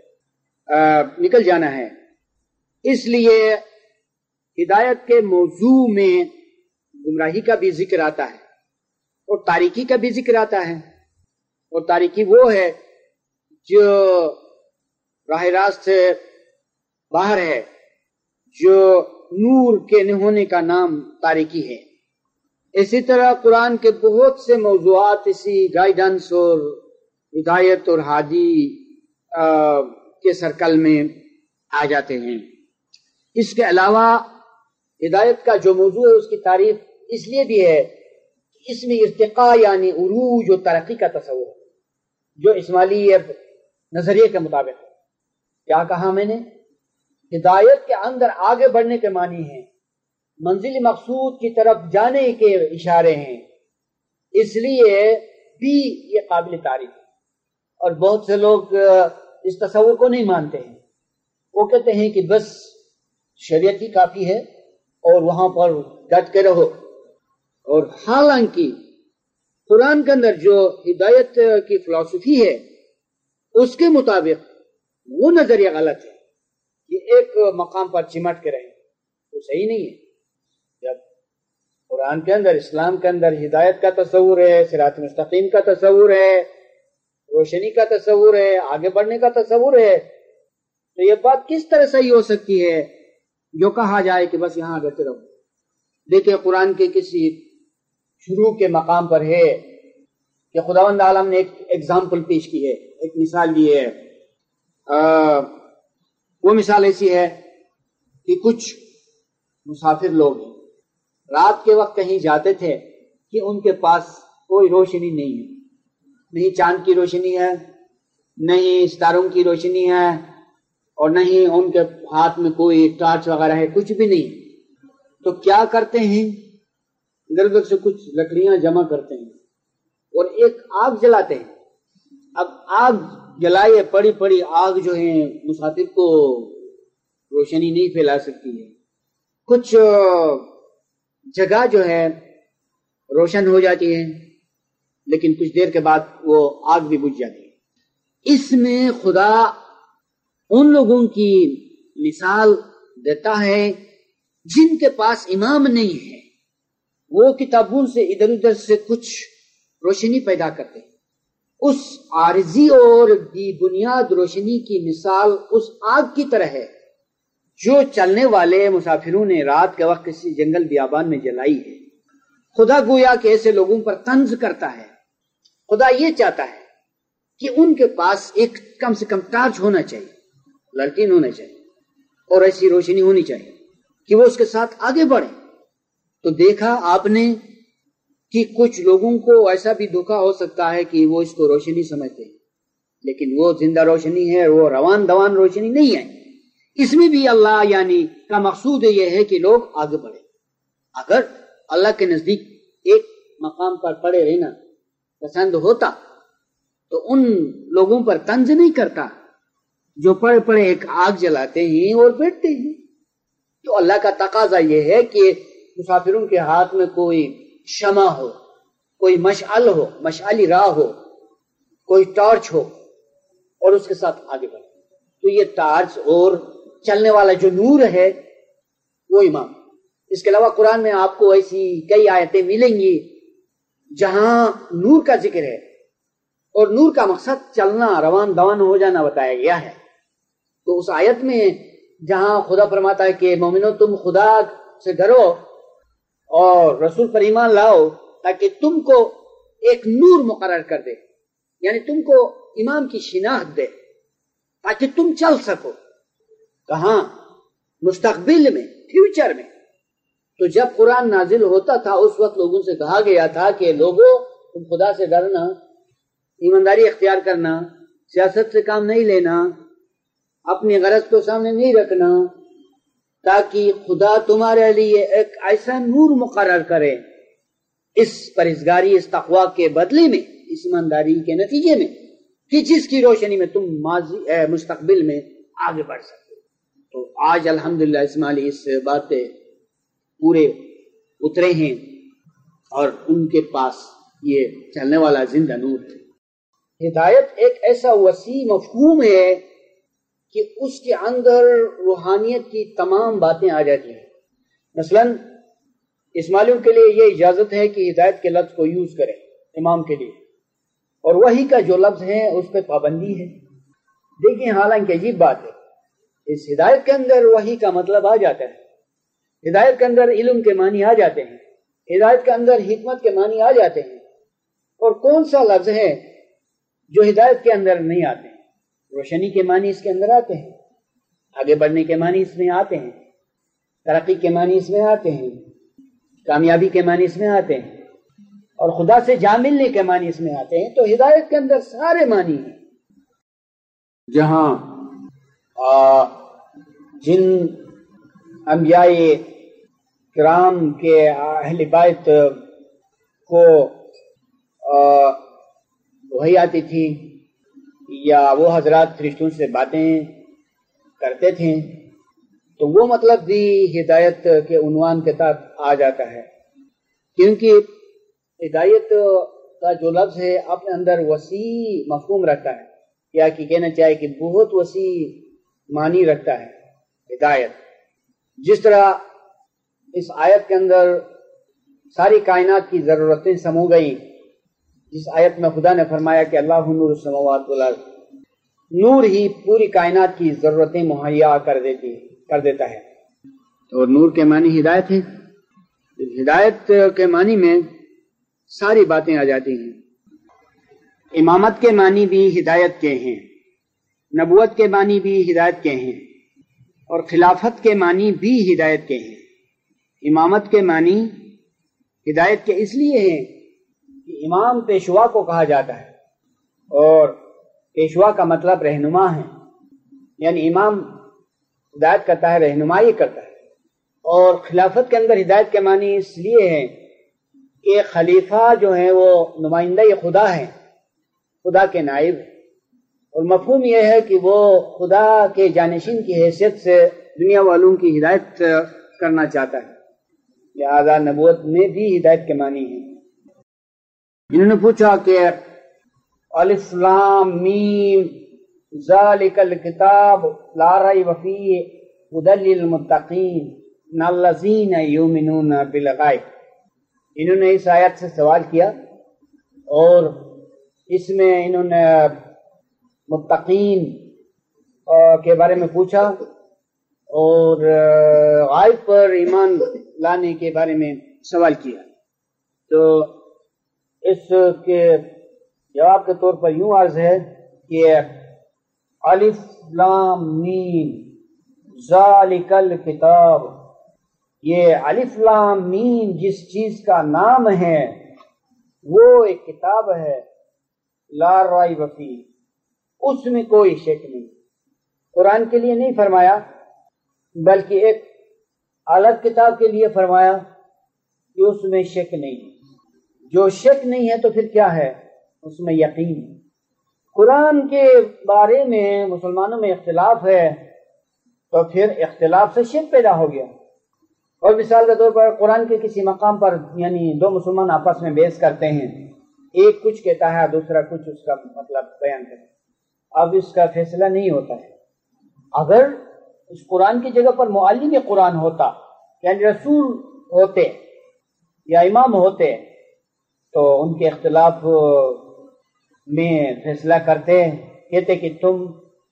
Speaker 2: نکل جانا ہے۔ اس لیے ہدایت کے موضوع میں گمراہی کا بھی ذکر آتا ہے اور تاریکی کا بھی ذکر آتا ہے، اور تاریکی وہ ہے جو راہ راست سے باہر ہے، جو نور کے نہ ہونے کا نام تاریکی ہے۔ اسی طرح قرآن کے بہت سے موضوعات اسی گائیڈنس اور ہدایت اور ہادی کے سرکل میں آ جاتے ہیں۔ اس کے علاوہ ہدایت کا جو موضوع ہے اس کی تعریف اس لیے بھی ہے کہ اس میں ارتقاء یعنی عروج و ترقی کا تصور ہے، جو اسماعیلی نظریے کے مطابق ہے۔ کیا کہا میں نے؟ ہدایت کے اندر آگے بڑھنے کے معنی ہیں، منزل مقصود کی طرف جانے کے اشارے ہیں، اس لیے بھی یہ قابل تعریف ہے۔ اور بہت سے لوگ اس تصور کو نہیں مانتے ہیں، وہ کہتے ہیں کہ بس شریعت ہی کافی ہے اور وہاں پر ڈٹ کے رہو، اور حالانکہ قرآن کے اندر جو ہدایت کی فلسفی ہے اس کے مطابق وہ نظریہ غلط ہے کہ ایک مقام پر چمٹ کے رہیں، وہ صحیح نہیں ہے۔ جب قرآن کے اندر اسلام کے اندر ہدایت کا تصور ہے، صراط مستقیم کا تصور ہے، روشنی کا تصور ہے، آگے بڑھنے کا تصور ہے، تو یہ بات کس طرح صحیح ہو سکتی ہے جو کہا جائے کہ بس یہاں آگے رہو؟ دیکھیں قرآن کے کسی شروع کے مقام پر ہے کہ خداوند عالم نے ایک ایگزامپل پیش کی ہے، ایک مثال دی ہے۔ وہ مثال ایسی ہے کہ کچھ مسافر لوگ ہیں، رات کے وقت کہیں جاتے تھے کہ ان کے پاس کوئی روشنی نہیں ہے، نہیں چاند کی روشنی ہے، نہیں ستاروں کی روشنی ہے، اور نہ ہی ان کے ہاتھ میں کوئی ٹارچ وغیرہ ہے، کچھ بھی نہیں. تو کیا کرتے ہیں؟ ادھر ادھر سے کچھ لکڑیاں جمع کرتے ہیں اور ایک آگ جلاتے ہیں. اب آگ جلائے پڑی پڑی آگ جو ہے مسافر کو روشنی نہیں پھیلا سکتی ہے. کچھ جگہ جو ہے روشن ہو جاتی ہے لیکن کچھ دیر کے بعد وہ آگ بھی بجھ جاتی ہے. اس میں خدا ان لوگوں کی مثال دیتا ہے جن کے پاس امام نہیں ہے. وہ کتابوں سے ادھر ادھر سے کچھ روشنی پیدا کرتے ہیں. اس عارضی اور بی بنیاد روشنی کی مثال اس آگ کی طرح ہے جو چلنے والے مسافروں نے رات کے وقت کسی جنگل بیابان میں جلائی ہے. خدا گویا کہ ایسے لوگوں پر طنز کرتا ہے. خدا یہ چاہتا ہے کہ ان کے پاس ایک کم سے کم ٹارچ ہونا چاہیے، لالٹین ہونا چاہیے اور ایسی روشنی ہونی چاہیے کہ وہ اس کے ساتھ آگے بڑھے. تو دیکھا آپ نے کہ کچھ لوگوں کو ایسا بھی دھوکا ہو سکتا ہے کہ وہ اس کو روشنی سمجھتے ہیں لیکن وہ زندہ روشنی ہے، وہ روان دوان روشنی نہیں ہے. اس میں بھی اللہ یعنی کا مقصود یہ ہے کہ لوگ آگے بڑھے. اگر اللہ کے نزدیک ایک مقام پر پڑے رہنا پسند ہوتا تو ان لوگوں پر طنز نہیں کرتا جو پڑے پڑے ایک آگ جلاتے ہیں اور بیٹھتے ہیں. تو اللہ کا تقاضا یہ ہے کہ مسافروں کے ہاتھ میں کوئی شمع ہو، کوئی مشعل ہو، مشعلی راہ ہو، کوئی ٹارچ ہو اور اس کے ساتھ آگے بڑھے. تو یہ ٹارچ اور چلنے والا جو نور ہے وہ امام. اس کے علاوہ قرآن میں آپ کو ایسی کئی آیتیں ملیں گی جہاں نور کا ذکر ہے اور نور کا مقصد چلنا، روان دوان ہو جانا بتایا گیا ہے. تو اس آیت میں جہاں خدا فرماتا ہے کہ مومنو تم خدا سے ڈرو اور رسول پر ایمان لاؤ تاکہ تم کو ایک نور مقرر کر دے، یعنی تم کو امام کی شناخت دے تاکہ تم چل سکو. کہاں؟ مستقبل میں، فیوچر میں. تو جب قرآن نازل ہوتا تھا اس وقت لوگوں سے کہا گیا تھا کہ لوگوں تم خدا سے ڈرنا، ایمانداری اختیار کرنا، سیاست سے کام نہیں لینا، اپنی غرض کو سامنے نہیں رکھنا تاکہ خدا تمہارے لیے ایک ایسا نور مقرر کرے اس پرہیزگاری، اس تقوی کے بدلے میں، اس ایمانداری کے نتیجے میں کہ جس کی روشنی میں تم ماضی مستقبل میں آگے بڑھ سکتے. تو آج الحمدللہ اسماعیلی اس بات پہ پورے اترے ہیں اور ان کے پاس یہ چلنے والا زندہ نور ہے. ہدایت ایک ایسا وسیع مفہوم ہے کہ اس کے اندر روحانیت کی تمام باتیں آ جاتی ہیں. مثلا اسماعیلیوں کے لیے یہ اجازت ہے کہ ہدایت کے لفظ کو یوز کریں امام کے لیے، اور وحی کا جو لفظ ہے اس پہ پابندی ہے. دیکھیں حالانکہ عجیب بات ہے، اس ہدایت کے اندر وحی کا مطلب آ جاتا ہے، ہدایت کے اندر علم کے معنی آ جاتے ہیں، ہدایت کے اندر حکمت کے معنی آ جاتے ہیں. اور کون سا لفظ ہے جو ہدایت کے اندر نہیں آتے ہیں؟ روشنی کے معنی اس کے اندر آتے ہیں، آگے بڑھنے کے معنی اس میں آتے ہیں، ترقی کے معنی اس میں آتے ہیں، کامیابی کے معنی اس میں آتے ہیں، اور خدا سے جا ملنے کے معنی اس میں آتے ہیں. تو ہدایت کے اندر سارے معنی ہیں. جہاں آ, جن انبیاء کرام کے اہل بیت کو وحی آتی تھی یا وہ حضرات فرشتوں سے باتیں کرتے تھے تو وہ مطلب بھی ہدایت کے عنوان کے تحت آ جاتا ہے، کیونکہ ہدایت کا جو لفظ ہے اپنے اندر وسیع مفہوم رکھتا ہے، یا کہ کہنا چاہے کہ بہت وسیع معنی رکھتا ہے ہدایت. جس طرح اس آیت کے اندر ساری کائنات کی ضرورتیں سمو گئی، جس آیت میں خدا نے فرمایا کہ اللہ نور السماوات والارض، نور ہی پوری کائنات کی ضرورتیں مہیا کر دیتی کر دیتا ہے. اور نور کے معنی ہدایت ہے. ہدایت کے معنی میں ساری باتیں آ جاتی ہیں. امامت کے معنی بھی ہدایت کے ہیں، نبوت کے معنی بھی ہدایت کے ہیں، اور خلافت کے معنی بھی ہدایت کے ہیں. امامت کے معنی ہدایت کے اس لیے ہیں کہ امام پیشوا کو کہا جاتا ہے، اور پیشوا کا مطلب رہنما ہے. یعنی امام ہدایت کرتا ہے، رہنمائی کرتا ہے. اور خلافت کے اندر ہدایت کے معنی اس لیے ہے کہ خلیفہ جو ہیں وہ نمائندہ خدا ہیں، خدا کے نائب ہیں، اور مفہوم یہ ہے کہ وہ خدا کے جانشین کی حیثیت سے دنیا والوں کی ہدایت کرنا چاہتا ہے. لہذا نبوت میں بھی ہدایت کے معنی ہیں. انہوں نے پوچھا کہ الف لام میم ذالک الکتاب لا ریب فیہ ھدی للمتقین الذین یؤمنون بالغیب. انہوں نے اس آیت سے سوال کیا اور اس میں انہوں نے متقین کے بارے میں پوچھا اور غائب پر ایمان لانے کے بارے میں سوال کیا. تو اس کے جواب کے طور پر یوں عرض ہے کہ الف لام میم ذالک الکتاب، یہ الف لام میم جس چیز کا نام ہے وہ ایک کتاب ہے، لا ریب فیہ، اس میں کوئی شک نہیں. قرآن کے لیے نہیں فرمایا بلکہ ایک الگ کتاب کے لیے فرمایا کہ اس میں شک نہیں. جو شک نہیں ہے تو پھر کیا ہے؟ اس میں یقین. قرآن کے بارے میں مسلمانوں میں اختلاف ہے تو پھر اختلاف سے شک پیدا ہو گیا. اور مثال کے طور پر قرآن کے کسی مقام پر یعنی دو مسلمان آپس میں بحث کرتے ہیں، ایک کچھ کہتا ہے دوسرا کچھ اس کا مطلب بیان کرتا ہے. اب اس کا فیصلہ نہیں ہوتا ہے. اگر اس قرآن کی جگہ پر معلم قرآن ہوتا، یعنی رسول ہوتے یا امام ہوتے، تو ان کے اختلاف میں فیصلہ کرتے، کہتے کہ تم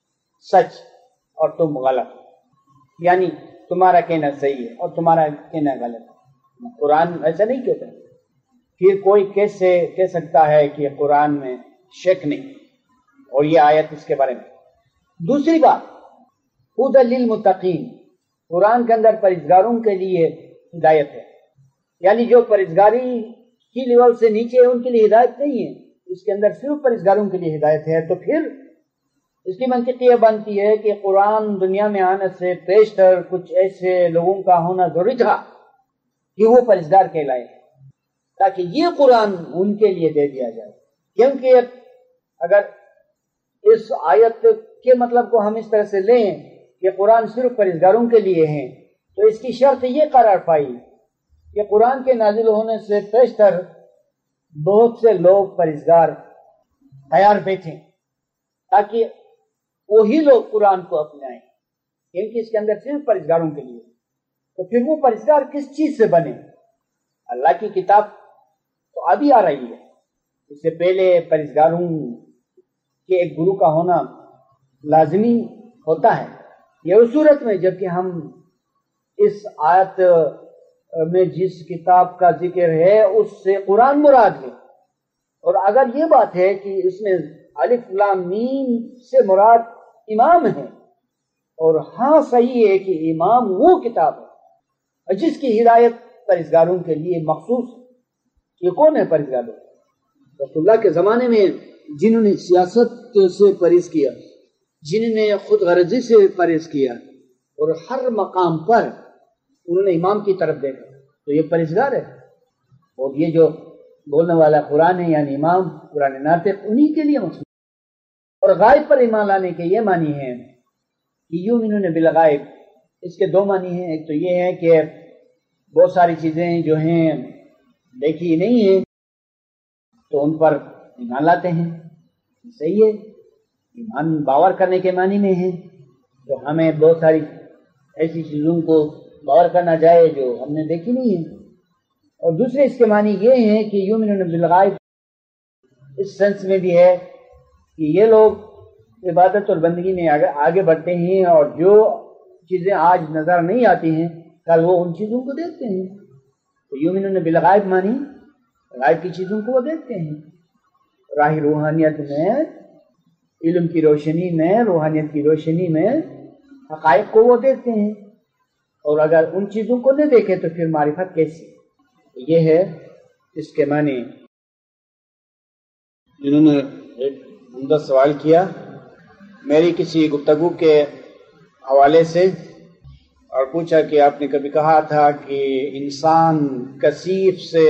Speaker 2: سچ اور تم غلط، یعنی تمہارا کہنا صحیح ہے اور تمہارا کہنا غلط ہے. قرآن ایسا نہیں کہتا. پھر کوئی کیسے کہہ سکتا ہے کہ قرآن میں شک نہیں؟ اور یہ آیت اس کے بارے میں. دوسری بات، ھدی للمتقین، قرآن کے اندر پرہیزگاروں کے لیے ہدایت ہے. یعنی جو پرہیزگاری کی لیول سے نیچے ہے ان کے لیے ہدایت نہیں ہے، اس کے اندر صرف پرہیزگاروں کے لیے ہدایت ہے. تو پھر اس کی منطق یہ بنتی ہے کہ قرآن دنیا میں آنے سے پیشتر کچھ ایسے لوگوں کا ہونا ضروری تھا کہ وہ پرہیزگار کہلائے، تاکہ یہ قرآن ان کے لیے دے دیا جائے. کیونکہ اگر اس آیت کے مطلب کو ہم اس طرح سے لیں کہ قرآن صرف پرہیزگاروں کے لیے ہیں، تو اس کی شرط یہ قرار پائی کہ قرآن کے نازل ہونے سے پیشتر بہت سے لوگ پرہیزگار تیار بیٹھیں تاکہ وہی لوگ قرآن کو اپنائیں، کیونکہ اس کے اندر صرف پرہیزگاروں کے لیے. تو پھر وہ پرہیزگار کس چیز سے بنے؟ اللہ کی کتاب تو ابھی آ رہی ہے، اس سے پہلے پرہیزگاروں کے ایک گرو کا ہونا لازمی ہوتا ہے. یہ اس صورت میں جبکہ ہم اس آیت میں جس کتاب کا ذکر ہے اس سے قرآن مراد ہے. اور اگر یہ بات ہے کہ اس میں الف لام میم سے مراد امام ہے، اور ہاں صحیح ہے کہ امام وہ کتاب ہے جس کی ہدایت پرہیزگاروں کے لیے مخصوص. یہ کون ہے پرہیزگار؟ رسول اللہ کے زمانے میں جنہوں نے سیاست سے پرہیز کیا، جنہوں نے خود غرضی سے پرہیز کیا، اور ہر مقام پر انہوں نے امام کی طرف دیکھا، تو یہ پرہیزگار ہے. اور یہ جو بولنے والا قرآن ہے یعنی امام قرآن ناطق، انہی کے لیے مخصوص. اور غائب پر ایمان لانے کے یہ معنی ہے کہ یؤمنون بالغیب. اس کے دو معنی ہیں. ایک تو یہ ہے کہ بہت ساری چیزیں جو ہیں دیکھی نہیں ہیں تو ان پر ایمان لاتے ہیں، صحیح ہے. ایمان باور کرنے کے معنی میں ہے، تو ہمیں بہت ساری ایسی چیزوں کو باور کرنا چاہیے جو ہم نے دیکھی نہیں ہے. اور دوسرے اس کے معنی یہ ہیں کہ یؤمنون بالغیب اس سینس میں بھی ہے کہ یہ لوگ عبادت اور بندگی میں آگے بڑھتے ہیں، اور جو چیزیں آج نظر نہیں آتی ہیں کل وہ ان چیزوں کو دیکھتے ہیں. تو یؤمنون بالغیب معنی غائب کی چیزوں کو وہ دیکھتے ہیں. راہ روحانیت میں، علم کی روشنی میں، روحانیت کی روشنی میں حقائق کو وہ دیکھتے ہیں. اور اگر ان چیزوں کو نہ دیکھے تو پھر معرفت کیسی؟ یہ ہے اس کے معنی. انہوں نے ایک عمدہ سوال کیا. میری کسی گفتگو کے حوالے سے اور پوچھا کہ آپ نے کبھی کہا تھا کہ انسان کثیف سے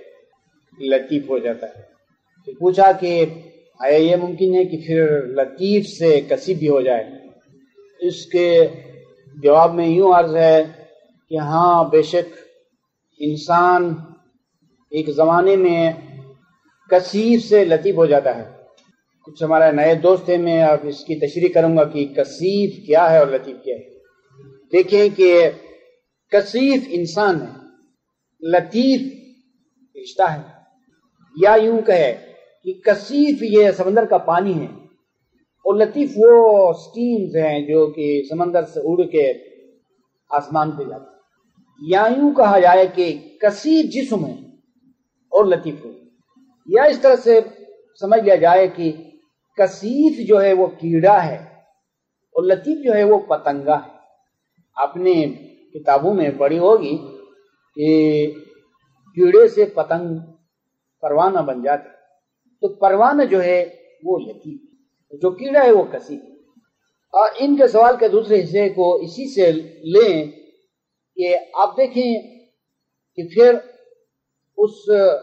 Speaker 2: لطیف ہو جاتا ہے، تو پوچھا کہ آیا یہ ممکن ہے کہ پھر لطیف سے کثیف بھی ہو جائے؟ اس کے جواب میں یوں عرض ہے کہ ہاں بے شک انسان ایک زمانے میں کثیف سے لطیف ہو جاتا ہے۔ کچھ ہمارے نئے دوست ہیں، میں اب اس کی تشریح کروں گا کہ کثیف کیا ہے اور لطیف کیا ہے۔ دیکھیں کہ کثیف انسان ہے، لطیف رشتہ ہے، یا یوں کہے کہ کثیف یہ سمندر کا پانی ہے اور لطیف وہ سٹیمز ہیں جو کہ سمندر سے اڑ کے آسمان پہ جاتے ہیں۔ یا یوں کہا جائے کہ کثیف جسم ہے اور لطیف ہو، یا اس طرح سے سمجھ لیا جائے کہ کثیف جو ہے وہ کیڑا ہے اور لطیف جو ہے وہ پتنگا ہے۔ آپ نے کتابوں میں پڑھی ہوگی کہ کیڑے سے پتنگ پروانہ بن جاتا، تو پروانہ جو ہے وہ لطیف ہے، جو کیڑا ہے وہ کثیف ہے۔ اور ان کے سوال کے دوسرے حصے کو اسی سے لیں کہ آپ دیکھیں کہ پھر اس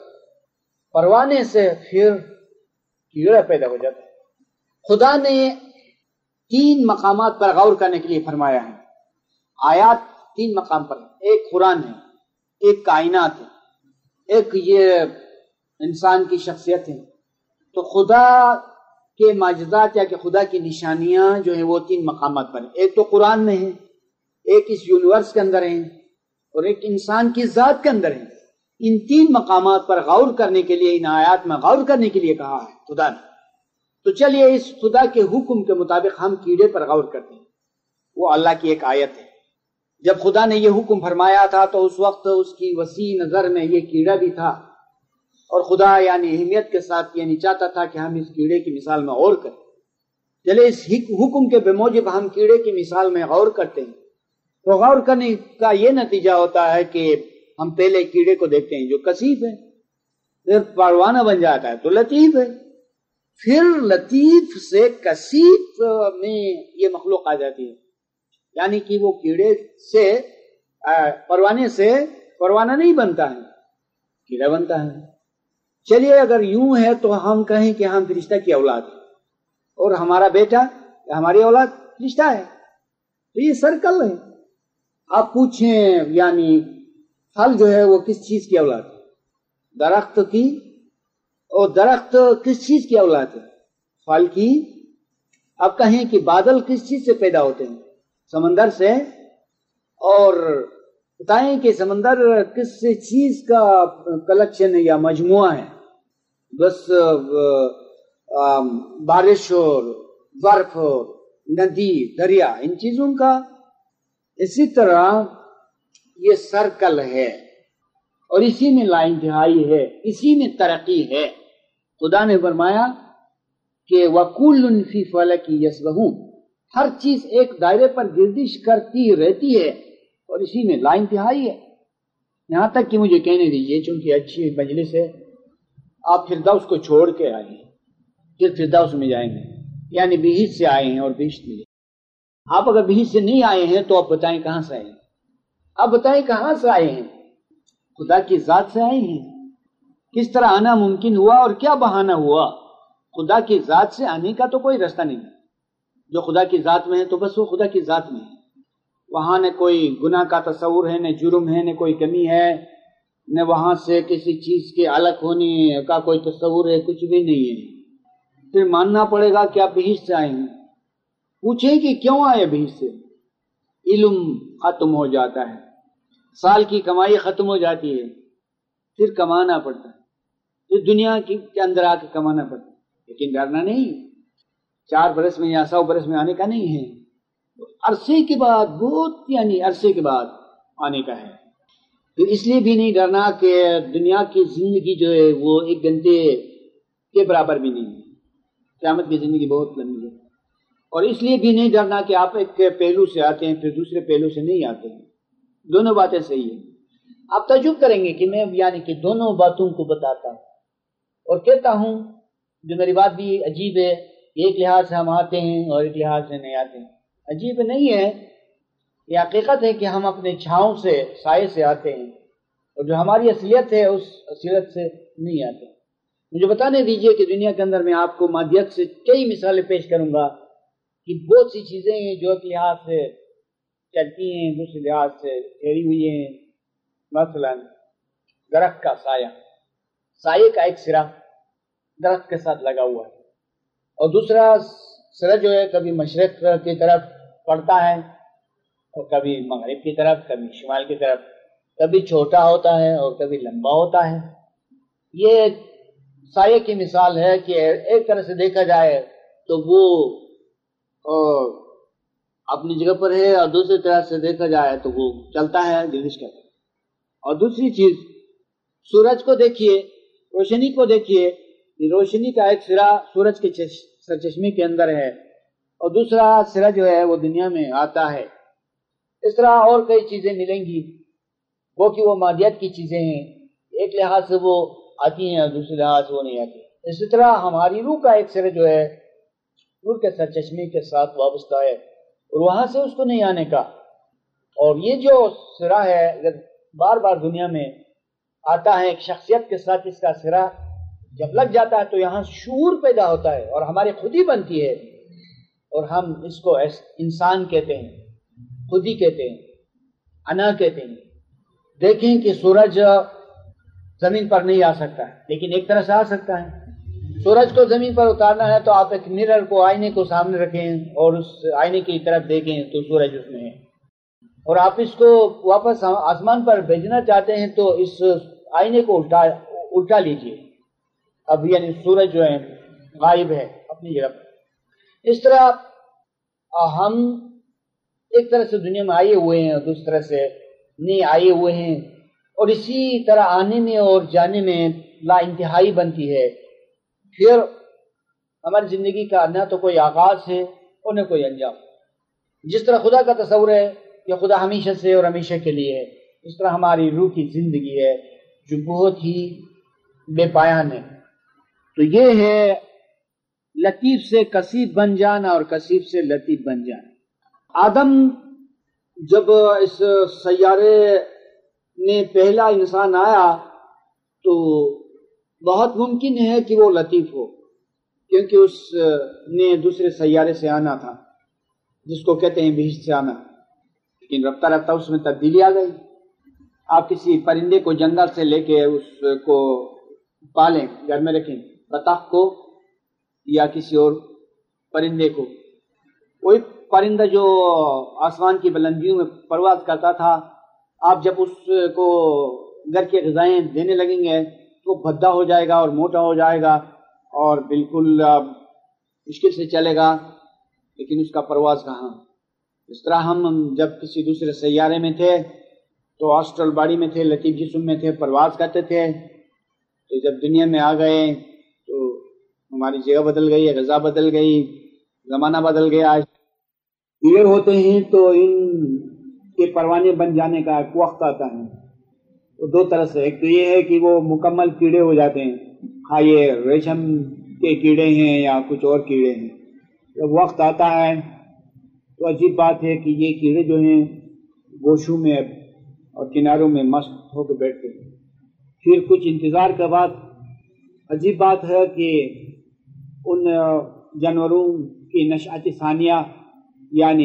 Speaker 2: پروانے سے پھر کیڑا پیدا ہو جاتا ہے۔ خدا نے تین مقامات پر غور کرنے کے لیے فرمایا ہے، آیات تین مقام پر، ایک قرآن ہے، ایک کائنات ہے، ایک یہ انسان کی شخصیت ہے۔ تو خدا کے معجزات یا کہ خدا کی نشانیاں جو ہیں وہ تین مقامات پر ہیں، ایک تو قرآن میں ہے، ایک اس یونیورس کے اندر ہے اور ایک انسان کی ذات کے اندر ہے۔ ان تین مقامات پر غور کرنے کے لیے، ان آیات میں غور کرنے کے لیے کہا ہے خدا نے۔ تو چلیے اس خدا کے حکم کے مطابق ہم کیڑے پر غور کرتے ہیں۔ وہ اللہ کی ایک آیت ہے۔ جب خدا نے یہ حکم فرمایا تھا تو اس وقت اس کی وسیع نظر میں یہ کیڑا بھی تھا، اور خدا یعنی اہمیت کے ساتھ یہ نہیں چاہتا تھا کہ ہم اس کیڑے کی مثال میں غور کریں۔ چلے اس حکم کے بموجب ہم کیڑے کی مثال میں غور کرتے ہیں، تو غور کرنے کا یہ نتیجہ ہوتا ہے کہ ہم پہلے کیڑے کو دیکھتے ہیں جو کثیف ہے، پھر پروانہ بن جاتا ہے تو لطیف ہے، پھر لطیف سے کثیف میں یہ مخلوق آ جاتی ہے، یعنی کہ وہ کیڑے سے پروانے سے پروانہ نہیں بنتا ہے، کیڑا بنتا ہے۔ چلیے اگر یوں ہے تو ہم کہیں کہ ہم فرشتہ کی اولاد ہیں اور ہمارا بیٹا یا ہماری اولاد فرشتہ ہے، تو یہ سرکل ہے۔ آپ پوچھیں یعنی پھل جو ہے وہ کس چیز کی اولاد ہے؟ درخت کی، اور درخت کس چیز کی اولاد ہے؟ پھل کی۔ اب کہیں کہ بادل کس چیز سے پیدا ہوتے ہیں؟ سمندر سے۔ اور بتائیں کہ سمندر کس چیز کا کلیکشن ہے یا مجموعہ ہے؟ بس بارش اور برف اور ندی دریا ان چیزوں کا۔ اسی طرح یہ سرکل ہے اور اسی میں لا انتہائی ہے، اسی میں ترقی ہے۔ خدا نے فرمایا کہ وَكُلٌّ فِي فَلَكِ يَسْبَحُونَ، ہر چیز ایک دائرے پر گردش کرتی رہتی ہے اور اسی میں لا انتہائی ہے۔ یہاں تک کہ مجھے کہنے دیجئے، چونکہ اچھی مجلس ہے، آپ فردوس کو چھوڑ کے آئے ہیں، پھر فردوس میں جائیں گے، یعنی بہشت سے آئے ہیں اور بہشت میں جائیں گے۔ آپ اگر بہشت سے نہیں آئے ہیں تو آپ بتائیں کہاں سے آئے ہیں؟ آپ بتائیں کہاں سے آئے ہیں؟ خدا کی ذات سے آئے ہیں۔ کس طرح آنا ممکن ہوا اور کیا بہانہ ہوا؟ خدا کی ذات سے آنے کا تو کوئی راستہ نہیں ہے۔ جو خدا کی ذات میں ہے تو بس وہ خدا کی ذات میں ہے، وہاں نہ کوئی گناہ کا تصور ہے، نہ جرم ہے، نہ کوئی کمی ہے، نہ وہاں سے کسی چیز کے الگ ہونے کا کوئی تصور ہے، کچھ بھی نہیں ہے۔ پھر ماننا پڑے گا کہ آپ بہشت سے آئے ہیں۔ پوچھیں کہ کیوں آئے بہشت سے؟ علم ختم ہو جاتا ہے، سال کی کمائی ختم ہو جاتی ہے، پھر کمانا پڑتا ہے، پھر دنیا کے اندر آ کے کمانا پڑتا ہے، لیکن ڈرنا نہیں، چار برس میں یا سو برس میں آنے کا نہیں ہے، عرصے کے بعد، بہت یعنی عرصے کے بعد آنے کا ہے۔ پھر اس لیے بھی نہیں ڈرنا کہ دنیا کی زندگی جو ہے وہ ایک گھنٹے کے برابر بھی نہیں ہے، قیامت کی زندگی بہت لمبی ہے۔ اور اس لیے بھی نہیں ڈرنا کہ آپ ایک پہلو سے آتے ہیں پھر دوسرے پہلو سے نہیں آتے ہیں، دونوں باتیں صحیح ہیں۔ آپ تعجب کریں گے کہ میں یعنی کہ دونوں باتوں کو بتاتا ہوں اور کہتا ہوں، جو میری بات بھی عجیب ہے، ایک لحاظ سے ہم آتے ہیں اور ایک لحاظ سے نہیں آتے ہیں۔ عجیب نہیں ہے، یہ حقیقت ہے کہ ہم اپنے چھاؤں سے، سائے سے آتے ہیں، اور جو ہماری اصلیت ہے اس اصلیت سے نہیں آتے۔ مجھے بتانے دیجئے کہ دنیا کے اندر میں آپ کو مادیت سے کئی مثالیں پیش کروں گا کہ بہت سی چیزیں ہیں جو ایک لحاظ سے چلتی ہیں، دوسرے لحاظ سے ٹھہری ہوئی ہیں۔ مثلا درخت کا سایہ، سائے کا ایک سرا درخت کے ساتھ لگا ہوا ہے، اور دوسرا سرا جو ہے کبھی مشرق کی طرف پڑتا ہے اور کبھی مغرب کی طرف، کبھی شمال کی طرف، کبھی چھوٹا ہوتا ہے اور کبھی لمبا ہوتا ہے۔ یہ سائے کی مثال ہے کہ ایک طرح سے دیکھا جائے تو وہ اپنی جگہ پر ہے، اور دوسری طرح سے دیکھا جائے تو وہ چلتا ہے، گردش کرتا ہے۔ اور دوسری چیز، سورج کو دیکھیے، روشنی کو دیکھیے، روشنی کا ایک سرا سورج کے سرچشمے کے اندر ہے اور دوسرا سرا جو ہے وہ دنیا میں آتا ہے۔ اس طرح اور کئی چیزیں ملیں گی، وہ کہ وہ مادیت کی چیزیں ہیں، ایک لحاظ سے وہ آتی ہیں اور دوسرے لحاظ سے وہ نہیں آتی۔ اسی طرح ہماری روح کا ایک سرا جو ہے روح کے سرچشمے کے ساتھ وابستہ ہے اور وہاں سے اس کو نہیں آنے کا۔ اور یہ جو سرا ہے اگر بار بار دنیا میں آتا ہے ایک شخصیت کے ساتھ، اس کا سرا جب لگ جاتا ہے تو یہاں شعور پیدا ہوتا ہے اور ہماری خودی بنتی ہے، اور ہم اس کو انسان کہتے ہیں، خودی کہتے ہیں، انا کہتے ہیں۔ دیکھیں کہ سورج زمین پر نہیں آ سکتا ہے لیکن ایک طرح سے آ سکتا ہے۔ سورج کو زمین پر اتارنا ہے تو آپ ایک مرر کو، آئینے کو سامنے رکھیں اور اس آئینے کی طرف دیکھیں تو سورج اس میں ہے، اور آپ اس کو واپس آسمان پر بھیجنا چاہتے ہیں تو اس آئینے کو الٹا الٹا لیجئے، اب یعنی سورج جو ہے غائب ہے اپنی جگہ پر۔ اس طرح ہم ایک طرح سے دنیا میں آئے ہوئے ہیں اور دوسری طرح سے نہیں آئے ہوئے ہیں، اور اسی طرح آنے میں اور جانے میں لا انتہائی بنتی ہے۔ پھر ہماری زندگی کا نہ تو کوئی آغاز ہے اور نہ کوئی انجام۔ جس طرح خدا کا تصور ہے کہ خدا ہمیشہ سے اور ہمیشہ کے لیے ہے، اس طرح ہماری روح کی زندگی ہے جو بہت ہی بے پایان ہے۔ تو یہ ہے لطیف سے کثیف بن جانا اور کثیف سے لطیف بن جانا۔ آدم جب اس سیارے میں پہلا انسان آیا تو بہت ممکن ہے کہ وہ لطیف ہو، کیونکہ اس نے دوسرے سیارے سے آنا تھا جس کو کہتے ہیں بہشت سے آنا، لیکن رفتہ رفتہ اس میں تبدیلی آ گئی۔ آپ کسی پرندے کو جنگل سے لے کے اس کو پالیں، گھر میں رکھیں، بطخ کو یا کسی اور پرندے کو، وہی پرندہ جو آسمان کی بلندیوں میں پرواز کرتا تھا، آپ جب اس کو گھر کے غذائیں دینے لگیں گے تو بھدا ہو جائے گا اور موٹا ہو جائے گا اور بالکل مشکل سے چلے گا، لیکن اس کا پرواز کہاں۔ اس طرح ہم جب کسی دوسرے سیارے میں تھے تو آسٹرل باڈی میں تھے، لطیف جسم میں تھے، پرواز کرتے تھے، تو جب دنیا میں آ گئے تو ہماری جگہ بدل گئی، غذا بدل گئی، زمانہ بدل گیا۔ کیڑے ہوتے ہیں تو ان کے پروانے بن جانے کا ایک وقت آتا ہے، تو دو طرح سے، ایک تو یہ ہے کہ وہ مکمل کیڑے ہو جاتے ہیں، ہاں یہ ریشم کے کیڑے ہیں یا کچھ اور کیڑے ہیں۔ جب وقت آتا ہے تو عجیب بات ہے کہ یہ کیڑے جو ہیں گوشوں میں اور کناروں میں مست ہو کے بیٹھتے ہیں۔ پھر کچھ انتظار کے بعد عجیب بات ہے کہ ان جانوروں کی نشأت ثانیہ یعنی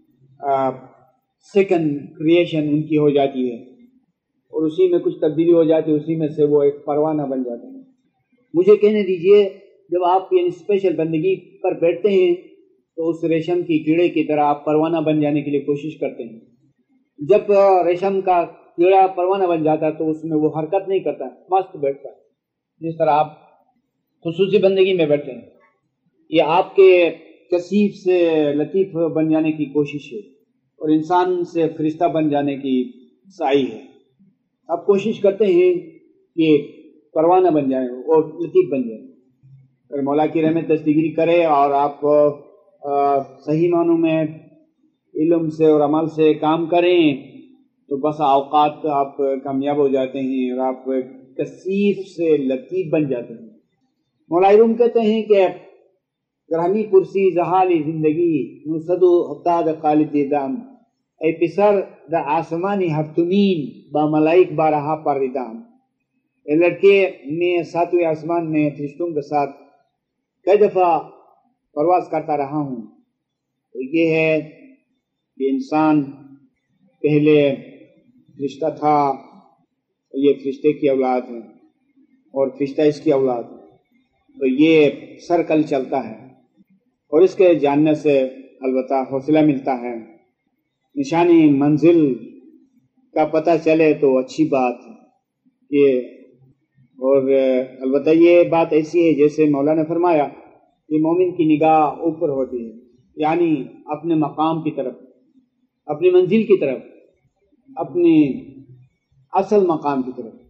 Speaker 2: سیکنڈ کریشن ان کی ہو جاتی ہے، اور اسی میں کچھ تبدیلی ہو جاتی ہے، اسی میں سے وہ ایک پروانہ بن جاتا ہے۔ مجھے کہنے دیجئے، جب آپ یعنی اسپیشل بندگی پر بیٹھتے ہیں تو اس ریشم کی کیڑے کی طرح آپ پروانہ بن جانے کے لیے کوشش کرتے ہیں۔ جب ریشم کا کیڑا پروانہ بن جاتا ہے تو اس میں وہ حرکت نہیں کرتا، مست بیٹھتا ہے، جس طرح آپ خصوصی بندگی میں بیٹھتے ہیں۔ یہ آپ کے کثیف سے لطیف بن جانے کی کوشش ہے اور انسان سے فرشتہ بن جانے کی سعی ہے۔ آپ کوشش کرتے ہیں کہ پروانہ بن جائیں اور لطیف بن جائیں۔ اگر مولا کی رحمت دستگیری کرے اور آپ صحیح معنوں میں علم سے اور عمل سے کام کریں تو بس اوقات آپ کامیاب ہو جاتے ہیں اور آپ کثیف سے لطیف بن جاتے ہیں۔ مولا روم کہتے ہیں کہ
Speaker 3: گرانی پرسی زحالی زندگی نصدو حتاد خالد دیدام ای پسر دا آسمانی ہفتمین با ملائک بارہا پر دیدام. اے لڑکے میں ساتویں آسمان میں فرشتوں کے ساتھ کئی دفعہ پرواز کرتا رہا ہوں. تو یہ ہے کہ انسان پہلے فرشتہ تھا، یہ فرشتے کی اولاد ہے اور فرشتہ اس کی اولاد ہے. تو یہ سرکل چلتا ہے اور اس کے جاننے سے البتہ حوصلہ ملتا ہے. نشانی منزل کا پتہ چلے تو اچھی بات ہے. یہ اور البتہ یہ بات ایسی ہے جیسے مولانا نے فرمایا کہ مومن کی نگاہ اوپر ہوتی ہے، یعنی اپنے مقام کی طرف، اپنی منزل کی طرف، اپنی اصل مقام کی طرف.